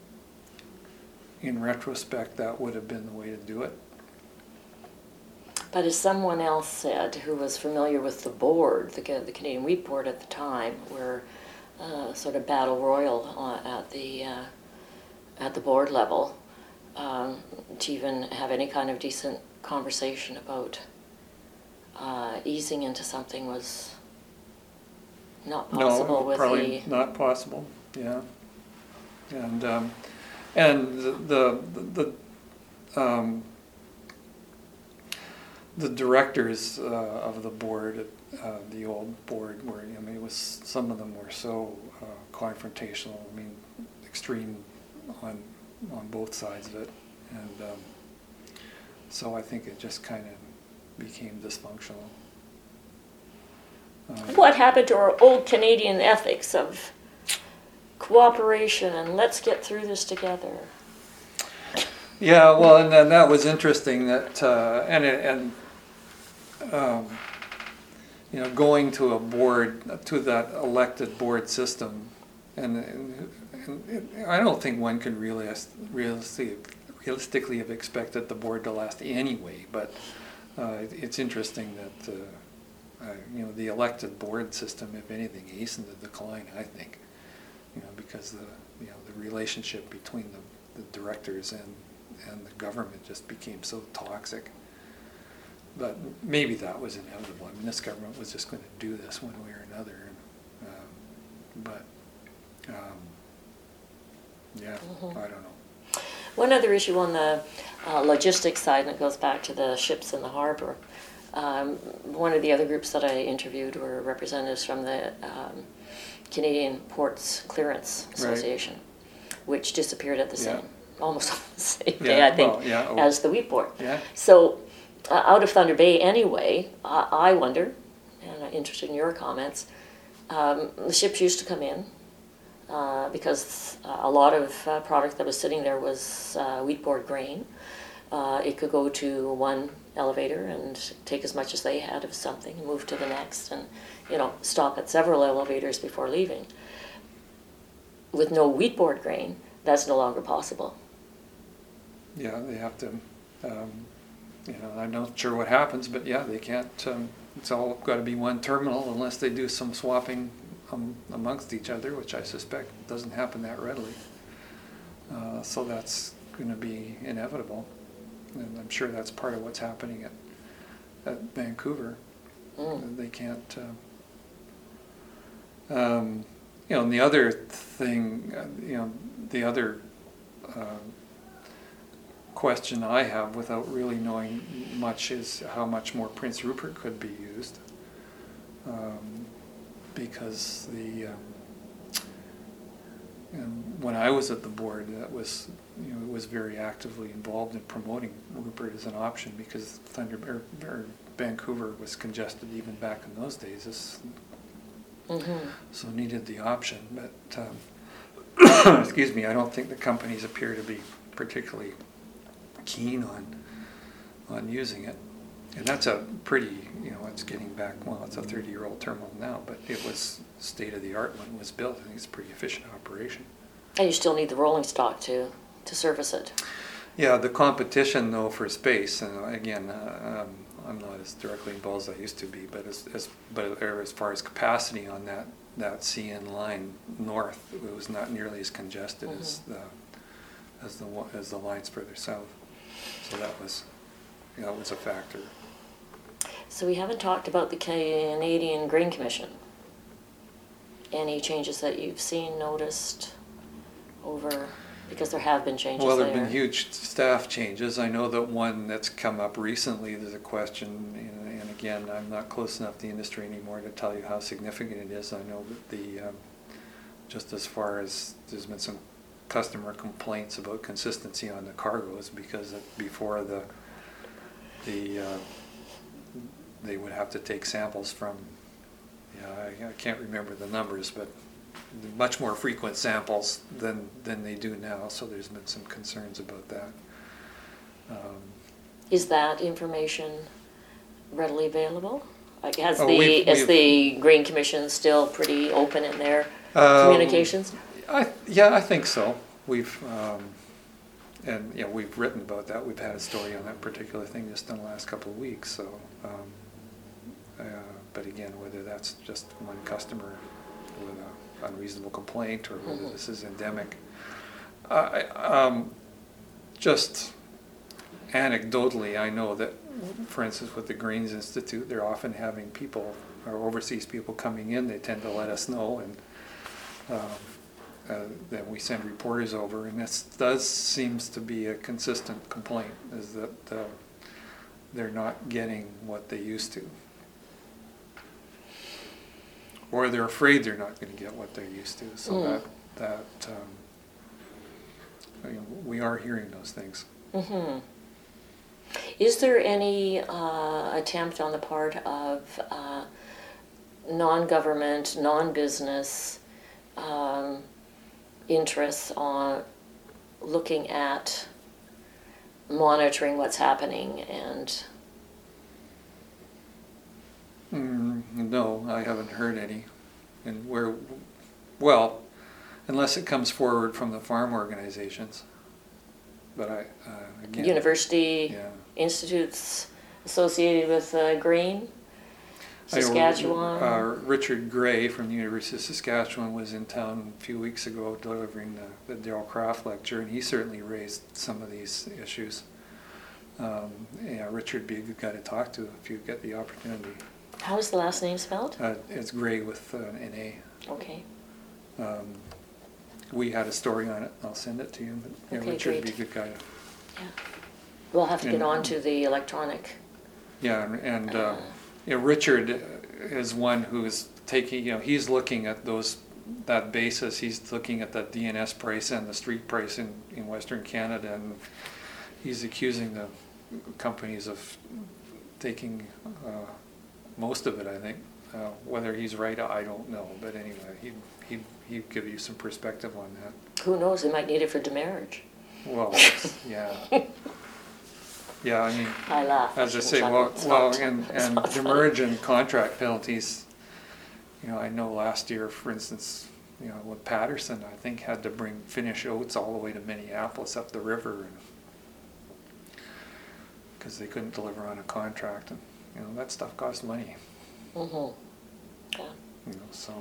in retrospect, that would have been the way to do it. But as someone else said, who was familiar with the board, the, the Canadian Wheat Board at the time, were uh, sort of battle royal uh, at the uh, at the board level, um, to even have any kind of decent conversation about uh, easing into something was not possible. No, with probably the not possible. Yeah, and um, and the the, the um, the directors uh, of the board, uh, the old board, were, I mean, it was, some of them were so uh, confrontational. I mean, extreme on on both sides of it, and um, so I think it just kind of became dysfunctional. Um, what happened to our old Canadian ethics of cooperation and let's get through this together? Yeah, well, and then that was interesting that, uh, and it, and um, you know, going to a board, to that elected board system, and, and, and it, I don't think one could really realistically, realistically have expected the board to last anyway. But uh, it, it's interesting that uh, uh, you know, the elected board system, if anything, hastened the decline. I think, you know, because the you know the relationship between the, the directors and and the government just became so toxic. But maybe that was inevitable. I mean, this government was just going to do this one way or another. Um, but, um, yeah, Mm-hmm. I don't know. One other issue on the uh, logistics side, and it goes back to the ships in the harbor. Um, one of the other groups that I interviewed were representatives from the um, Canadian Ports Clearance Association, right, which disappeared at the same Yeah. almost on the same Yeah, day, I think, well, yeah, oh. as the Wheat Board. Yeah. So, uh, out of Thunder Bay anyway, I, I wonder, and I'm interested in your comments, um, the ships used to come in uh, because a lot of uh, product that was sitting there was uh, Wheat Board grain. Uh, it could go to one elevator and take as much as they had of something and move to the next, and, you know, stop at several elevators before leaving. With no Wheat Board grain, that's no longer possible. Yeah, they have to, um, you know, I'm not sure what happens, but yeah, they can't, um, it's all got to be one terminal unless they do some swapping um, amongst each other, which I suspect doesn't happen that readily. Uh, so that's going to be inevitable. And I'm sure that's part of what's happening at, at Vancouver. Mm. They can't, uh, um, you know, and the other thing, uh, you know, the other uh, question I have without really knowing much is how much more Prince Rupert could be used. Um, because the, um, and when I was at the board, that was, you know, it was very actively involved in promoting Rupert as an option because Thunder or, or Vancouver was congested even back in those days. It's, Mm-hmm. so needed the option, but um, excuse me, I don't think the companies appear to be particularly keen on on using it. And that's a pretty, you know, it's getting back, well, it's a thirty-year-old terminal now, but it was state-of-the-art when it was built. I think it's a pretty efficient operation. And you still need the rolling stock to, to service it. Yeah, the competition though for space, and again, uh, um, I'm not as directly involved as I used to be, but as, as but as far as capacity on that that C N line north, it was not nearly as congested mm-hmm. as the as the as the lines further south. So that was, you know, that was a factor. So we haven't talked about the Canadian Grain Commission. Any changes that you've seen, noticed over? Because there have been changes Well, there have there. been huge staff changes. I know that one that's come up recently, there's a question, and, and again, I'm not close enough to the industry anymore to tell you how significant it is. I know that the, um, just as far as there's been some customer complaints about consistency on the cargoes, because before the, the uh, they would have to take samples from, yeah, I, I can't remember the numbers, but much more frequent samples than than they do now, so there's been some concerns about that. Um, is that information readily available? Like, has oh, the we've, is we've, the Grain Commission still pretty open in their um, communications? I, yeah, I think so. We've um, and you know we've written about that. We've had a story on that particular thing just in the last couple of weeks. So, um, uh, but again, whether that's just one customer with a unreasonable complaint or whether mm-hmm. this is endemic. Uh, um, just anecdotally, I know that, for instance, with the Grains Institute, they're often having people, or overseas people coming in, they tend to let us know, and um, uh, then we send reporters over, and this does seems to be a consistent complaint, is that uh, they're not getting what they used to. Or they're afraid they're not going to get what they're used to. So mm. that that um, I mean, we are hearing those things. Mm-hmm. Is there any uh, attempt on the part of uh, non-government, non-business um, interests on looking at monitoring what's happening and? Mm, no, I haven't heard any. And where, well, unless it comes forward from the farm organizations. But I, uh, again. University yeah. institutes associated with uh, grain, Saskatchewan. I know, uh, Richard Gray from the University of Saskatchewan was in town a few weeks ago delivering the, the Darrell Craft lecture, and he certainly raised some of these issues. Um, yeah, Richard would be a good guy to talk to if you get the opportunity. How is the last name spelled? Uh, it's Gray with uh, an A. Okay. Um, we had a story on it. I'll send it to you. But, yeah, okay, Richard great. would be a good guy. To, yeah. We'll have to and, get on to the electronic. Yeah, and, and uh, you know, Richard is one who is taking, you know, he's looking at those, that basis. He's looking at that D N S price and the street price in, in Western Canada, and he's accusing the companies of taking uh, most of it, I think. Uh, whether he's right, I don't know. But anyway, he he he'd give you some perspective on that. Who knows? They might need it for demurrage. Well, yeah, yeah. I mean, I laugh. As I say, well, well, and and demurrage and contract penalties. You know, I know last year, for instance, you know, with Patterson, I think had to bring Finnish oats all the way to Minneapolis up the river, and because they couldn't deliver on a contract, and you know that stuff costs money. Mm-hmm. Yeah. You know, so.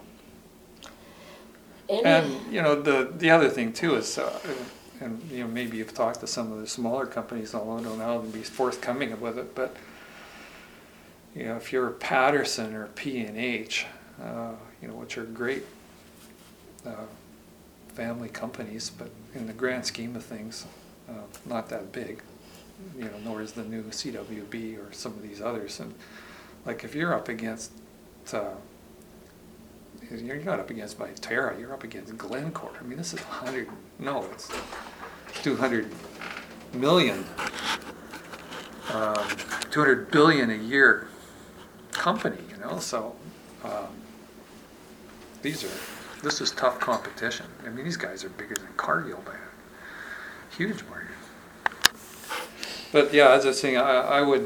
Any? And you know the the other thing too is, uh, and you know maybe you've talked to some of the smaller companies, although I don't know and be forthcoming with it, but you know if you're Patterson or P and H, uh, you know which are great uh, family companies, but in the grand scheme of things, uh, not that big. You know, nor is the new C W B or some of these others, and like if you're up against. Uh, You're not up against Viterra, you're up against Glencore. I mean, this is one hundred, no, it's two hundred million, um, two hundred billion a year company, you know, so um, these are, this is tough competition. I mean, these guys are bigger than Cargill by a huge margin. But yeah, as I was saying, I, I would,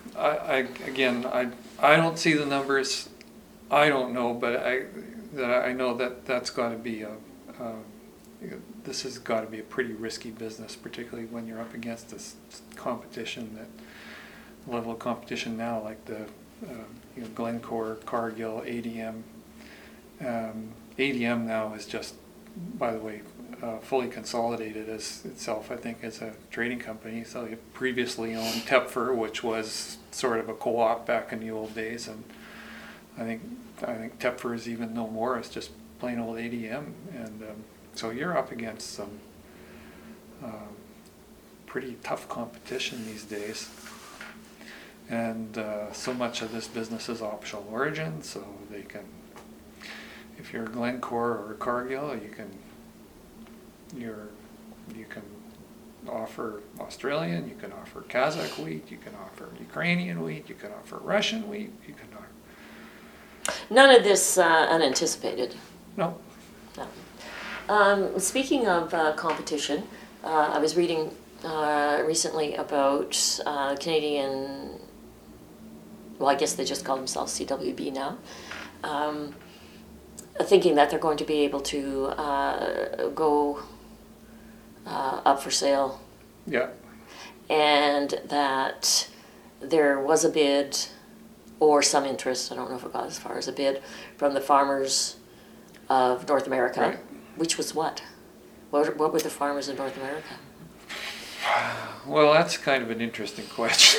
I, I, again, I, I don't see the numbers. I don't know, but I, that I know that that's got to be a, uh, this has got to be a pretty risky business, particularly when you're up against this competition, that level of competition now, like the, uh, you know, Glencore, Cargill, A D M. Um, A D M now is just, by the way, uh, fully consolidated as itself, I think, as a trading company. So it previously owned Tepfer, which was sort of a co-op back in the old days, and I think I think Tepfer is even no more. It's just plain old A D M, and um, so you're up against some um, pretty tough competition these days. And uh, so much of this business is offshore origin, so they can, if you're Glencore or Cargill, you can you're you can offer Australian, you can offer Kazakh wheat, you can offer Ukrainian wheat, you can offer Russian wheat, you can offer... None of this uh, unanticipated. No. No. Um, speaking of uh, competition, uh, I was reading uh, recently about uh, Canadian, well, I guess they just call themselves C W B now, um, thinking that they're going to be able to uh, go uh, up for sale. Yeah. And that there was a bid or some interest, I don't know if it got as far as a bid, from the farmers of North America. Right. Which was what? What, what were the farmers in North America? Well, that's kind of an interesting question.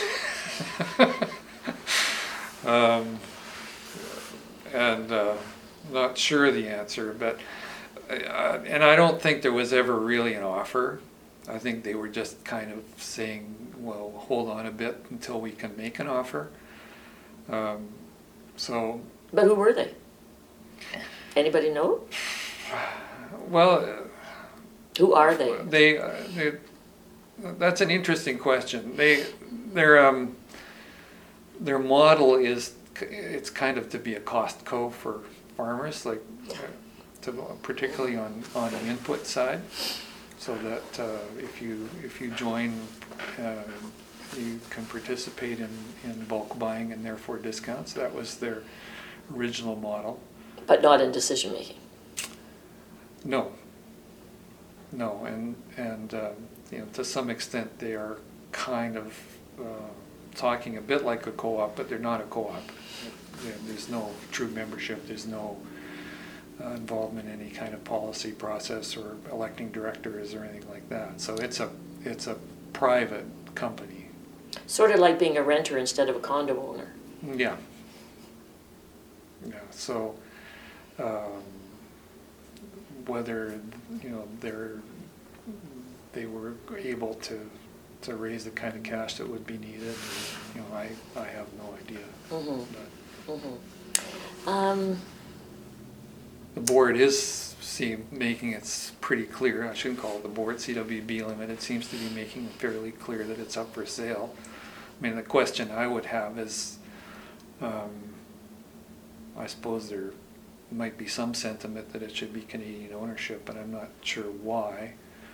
um, and uh, not sure the answer, but uh, and I don't think there was ever really an offer. I think they were just kind of saying, well, hold on a bit until we can make an offer. Um, so. But who were they? Anybody know? Well. Uh, who are they? They, uh, they. That's an interesting question. They, their um, their model is it's kind of to be a Costco for farmers, like uh, to, particularly on on the input side, so that uh, if you if you join, uh, you can participate in in bulk buying and therefore discounts. That was their original model. But not in decision making. No. No, and and uh, you know, to some extent they are kind of uh, talking a bit like a co-op, but they're not a co-op. There's no true membership. There's no uh, involvement in any kind of policy process or electing directors or anything like that. So it's a it's a private company. Sort of like being a renter instead of a condo owner. Yeah. Yeah. So. Um, whether you know they're they were able to to raise the kind of cash that would be needed, you know, I I have no idea. Mm-hmm. But mm-hmm. Um, the board is see, making it pretty clear. I shouldn't call it the board. C W B Limited seems to be making it fairly clear that it's up for sale. I mean, the question I would have is, um, I suppose there might be some sentiment that it should be Canadian ownership, but I'm not sure why.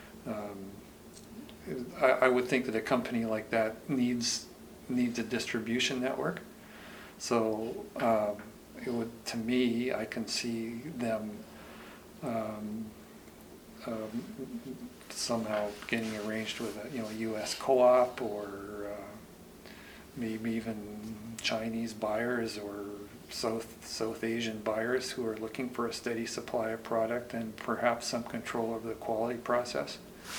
Um, I, I would think that a company like that needs needs a distribution network. So um, it would, to me, I can see them um, um, somehow getting arranged with a you know U S co-op or uh, maybe even Chinese buyers or South South Asian buyers who are looking for a steady supply of product and perhaps some control over the quality process?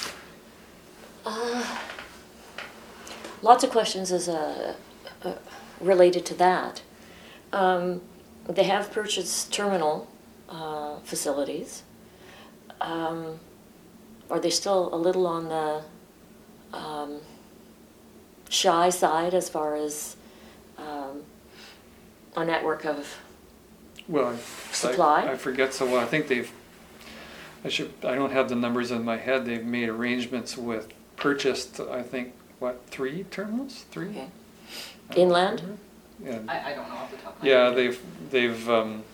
Uh, lots of questions as a, uh, related to that. Um, they have purchased terminal uh, facilities. Um, are they still a little on the um, shy side as far as um, a network of well, I, supply? I, I forget so well. I think they've, I should, I don't have the numbers in my head. They've made arrangements with, purchased, I think, what, three terminals? Three? Okay. Inland? And I, I don't know off the top of my yeah, head. they've, they've, um,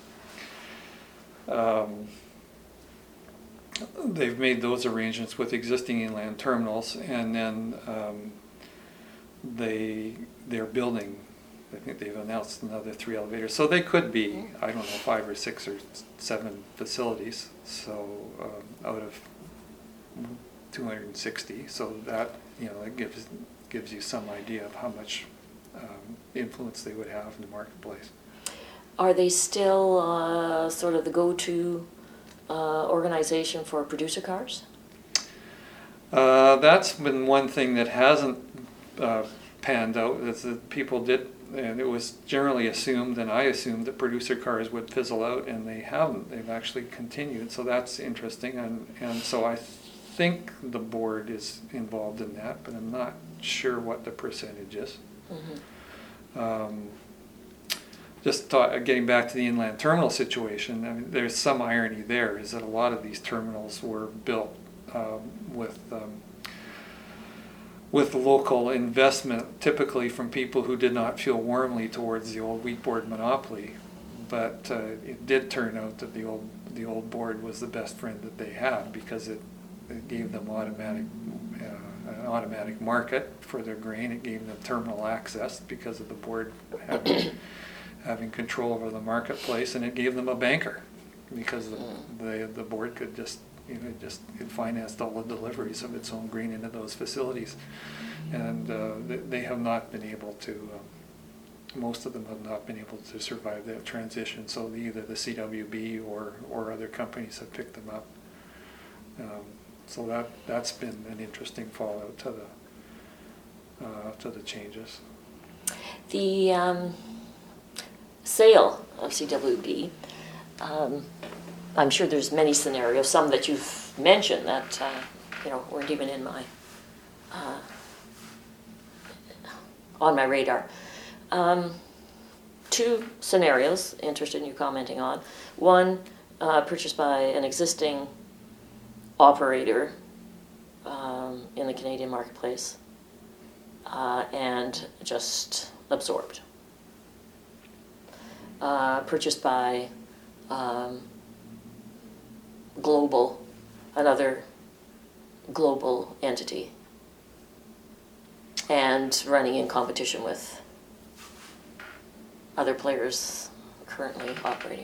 um, they've made those arrangements with existing inland terminals, and then um, they, they're building, I think they've announced another three elevators. So they could be, I don't know, five or six or seven facilities, so um, out of two hundred sixty. So that, you know, it gives, gives you some idea of how much um, influence they would have in the marketplace. Are they still uh, sort of the go-to uh, organization for producer cars? Uh, that's been one thing that hasn't uh, panned out, is that people did, and it was generally assumed, and I assumed, that producer cars would fizzle out, and they haven't. They've actually continued, so that's interesting. And, and so I think the board is involved in that, but I'm not sure what the percentage is. Mm-hmm. um, Just thought, getting back to the inland terminal situation, I mean, there's some irony there, is that a lot of these terminals were built um, with um, with local investment, typically from people who did not feel warmly towards the old wheat board monopoly. But uh, it did turn out that the old the old board was the best friend that they had, because it, it gave them automatic uh, an automatic market for their grain. It gave them terminal access because of the board having, having control over the marketplace, and it gave them a banker because the the, the board could just, you know, just it financed all the deliveries of its own grain into those facilities. And uh, they, they have not been able to, um, most of them have not been able to survive that transition. So either the C W B or, or other companies have picked them up. Um, so that, that's been an interesting fallout to the, uh, to the changes. The um, sale of C W B, um, I'm sure there's many scenarios, some that you've mentioned that uh, you know, weren't even in my uh, on my radar. Um, two scenarios interested in you commenting on. One, uh, purchased by an existing operator um, in the Canadian marketplace uh, and just absorbed. Uh, purchased by um, global, another global entity, and running in competition with other players currently operating.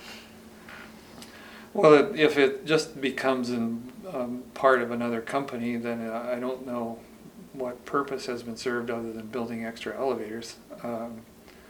Well, if it just becomes in, um, part of another company, then I don't know what purpose has been served other than building extra elevators. Um,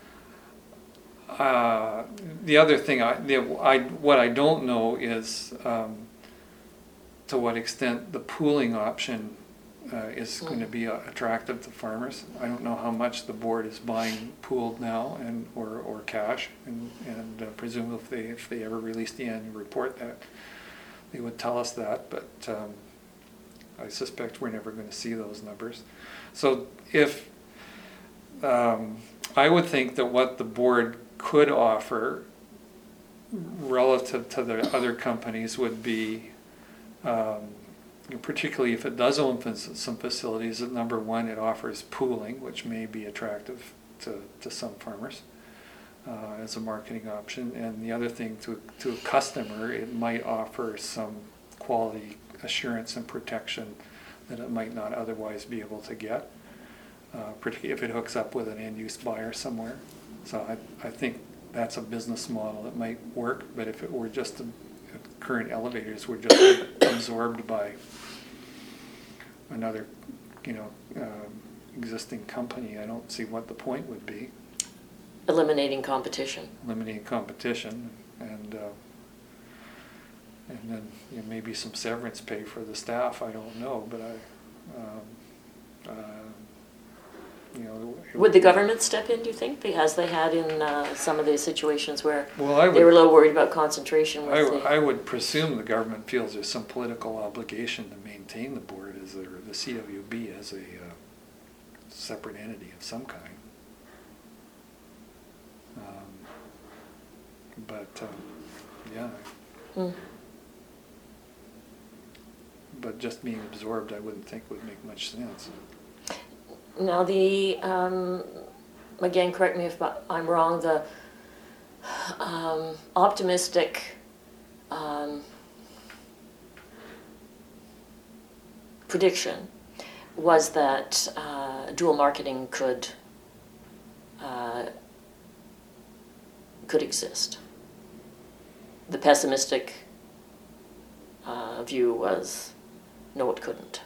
uh, the other thing, I, the, I, what I don't know is um, to what extent the pooling option uh, is mm. going to be uh, attractive to farmers. I don't know how much the board is buying pooled now, and or, or cash, and, and uh, presumably if they, if they ever release the annual report, that they would tell us that, but um, I suspect we're never going to see those numbers. So if um, I would think that what the board could offer relative to the other companies would be, um, particularly if it does own some facilities, that number one, it offers pooling, which may be attractive to, to some farmers uh, as a marketing option. And the other thing, to, to a customer, it might offer some quality assurance and protection that it might not otherwise be able to get, uh, particularly if it hooks up with an end-use buyer somewhere. So I, I think that's a business model that might work, but if it were just the current elevators were just absorbed by another, you know, um, existing company, I don't see what the point would be. Eliminating competition. Eliminating competition, and uh, and then, you know, maybe some severance pay for the staff. I don't know, but I. Um, uh, You know, would the government step in, do you think, as they had in uh, some of the situations where well, I would, they were a little worried about concentration? With I, the I would presume the government feels there's some political obligation to maintain the board as a, the C W B as a uh, separate entity of some kind. Um, but um, yeah, mm. but just being absorbed, I wouldn't think would make much sense. Now the, um, again, correct me if I'm wrong, the um, optimistic um, prediction was that uh, dual marketing could uh, could exist. The pessimistic uh, view was, no, it couldn't.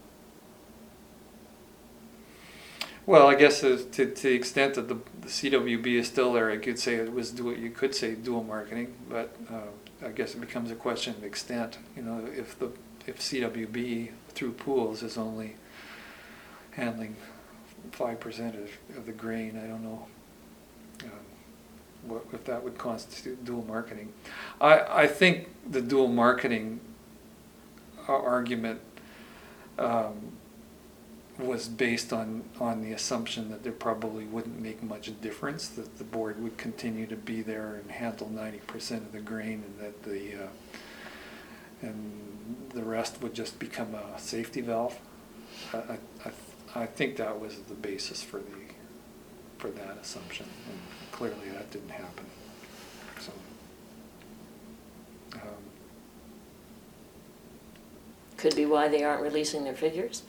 Well, I guess to, to the extent that the, the C W B is still there, I could say it was dual, you could say dual marketing, but uh, I guess it becomes a question of extent. You know, if the if C W B through pools is only handling five percent of, of the grain, I don't know uh, what if that would constitute dual marketing. I I think the dual marketing uh, argument Um, was based on, on the assumption that there probably wouldn't make much difference, that the board would continue to be there and handle ninety percent of the grain, and that the uh, and the rest would just become a safety valve. I, I, I think that was the basis for the for that assumption, and clearly that didn't happen. So. Um, Could be why they aren't releasing their figures.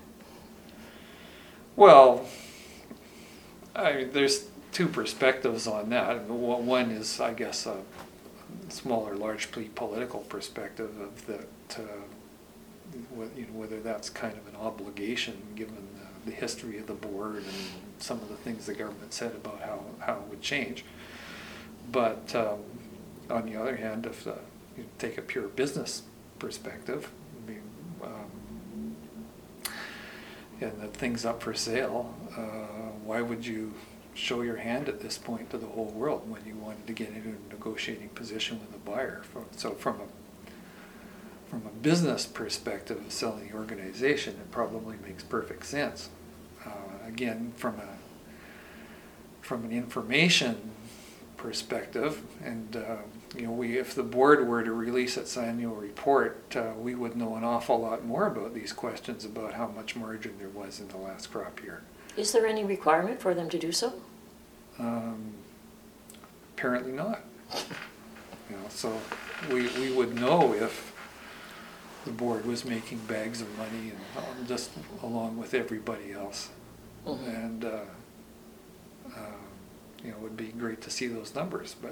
Well, I mean, there's two perspectives on that. One is, I guess, a smaller, largely political perspective of that, uh, you know, whether that's kind of an obligation given the, the history of the board and some of the things the government said about how, how it would change. But um, on the other hand, if uh, you take a pure business perspective, I mean, um, and the thing's up for sale, uh, why would you show your hand at this point to the whole world when you wanted to get into a negotiating position with a buyer? So from a from a business perspective of selling the organization, it probably makes perfect sense. Uh, again, from a from an information perspective, and uh, you know, we if the board were to release its annual report, uh, we would know an awful lot more about these questions about how much margin there was in the last crop year. Is there any requirement for them to do so? Um, apparently not. You know, so we we would know if the board was making bags of money and um, just along with everybody else, mm-hmm. and. Uh, uh, You know, it would be great to see those numbers, but...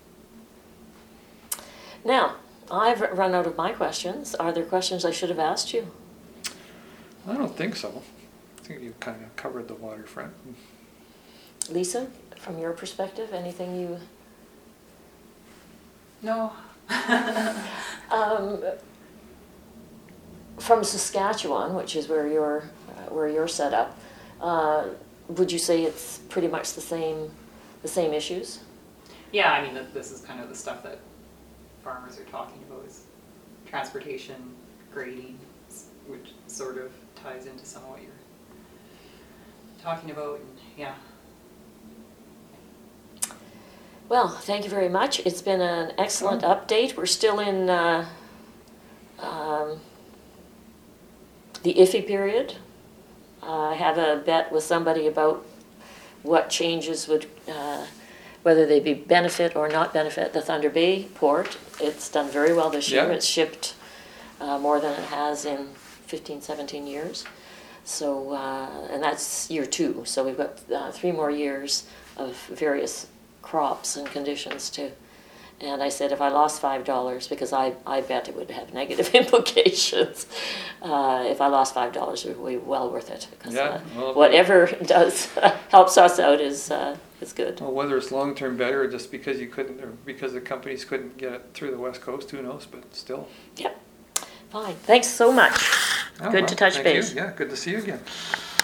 Now, I've run out of my questions. Are there questions I should have asked you? I don't think so. I think you kind of covered the waterfront. Lisa, from your perspective, anything you... No. um, from Saskatchewan, which is where you're, uh, where you're set up, uh, would you say it's pretty much the same... the same issues? Yeah, I mean, this is kind of the stuff that farmers are talking about, is transportation, grading, which sort of ties into some of what you're talking about, and yeah. Well, thank you very much. It's been an excellent oh. update. We're still in uh, um, the iffy period. Uh, I have a bet with somebody about what changes would, uh, whether they be benefit or not benefit the Thunder Bay port. It's done very well this year. Yeah. It's shipped uh, more than it has in fifteen, seventeen years. So, uh, and that's year two. So we've got uh, three more years of various crops and conditions to. And I said if I lost five dollars, because I, I bet it would have negative implications, uh, if I lost five dollars, it would be well worth it. Because Yeah, uh, well, whatever does helps us out is uh, is good. Well, whether it's long-term better or just because you couldn't, or because the companies couldn't get it through the West Coast, who knows, but still. Yep. Fine. Thanks so much. Oh, good well, to touch thank base. You. Yeah, good to see you again.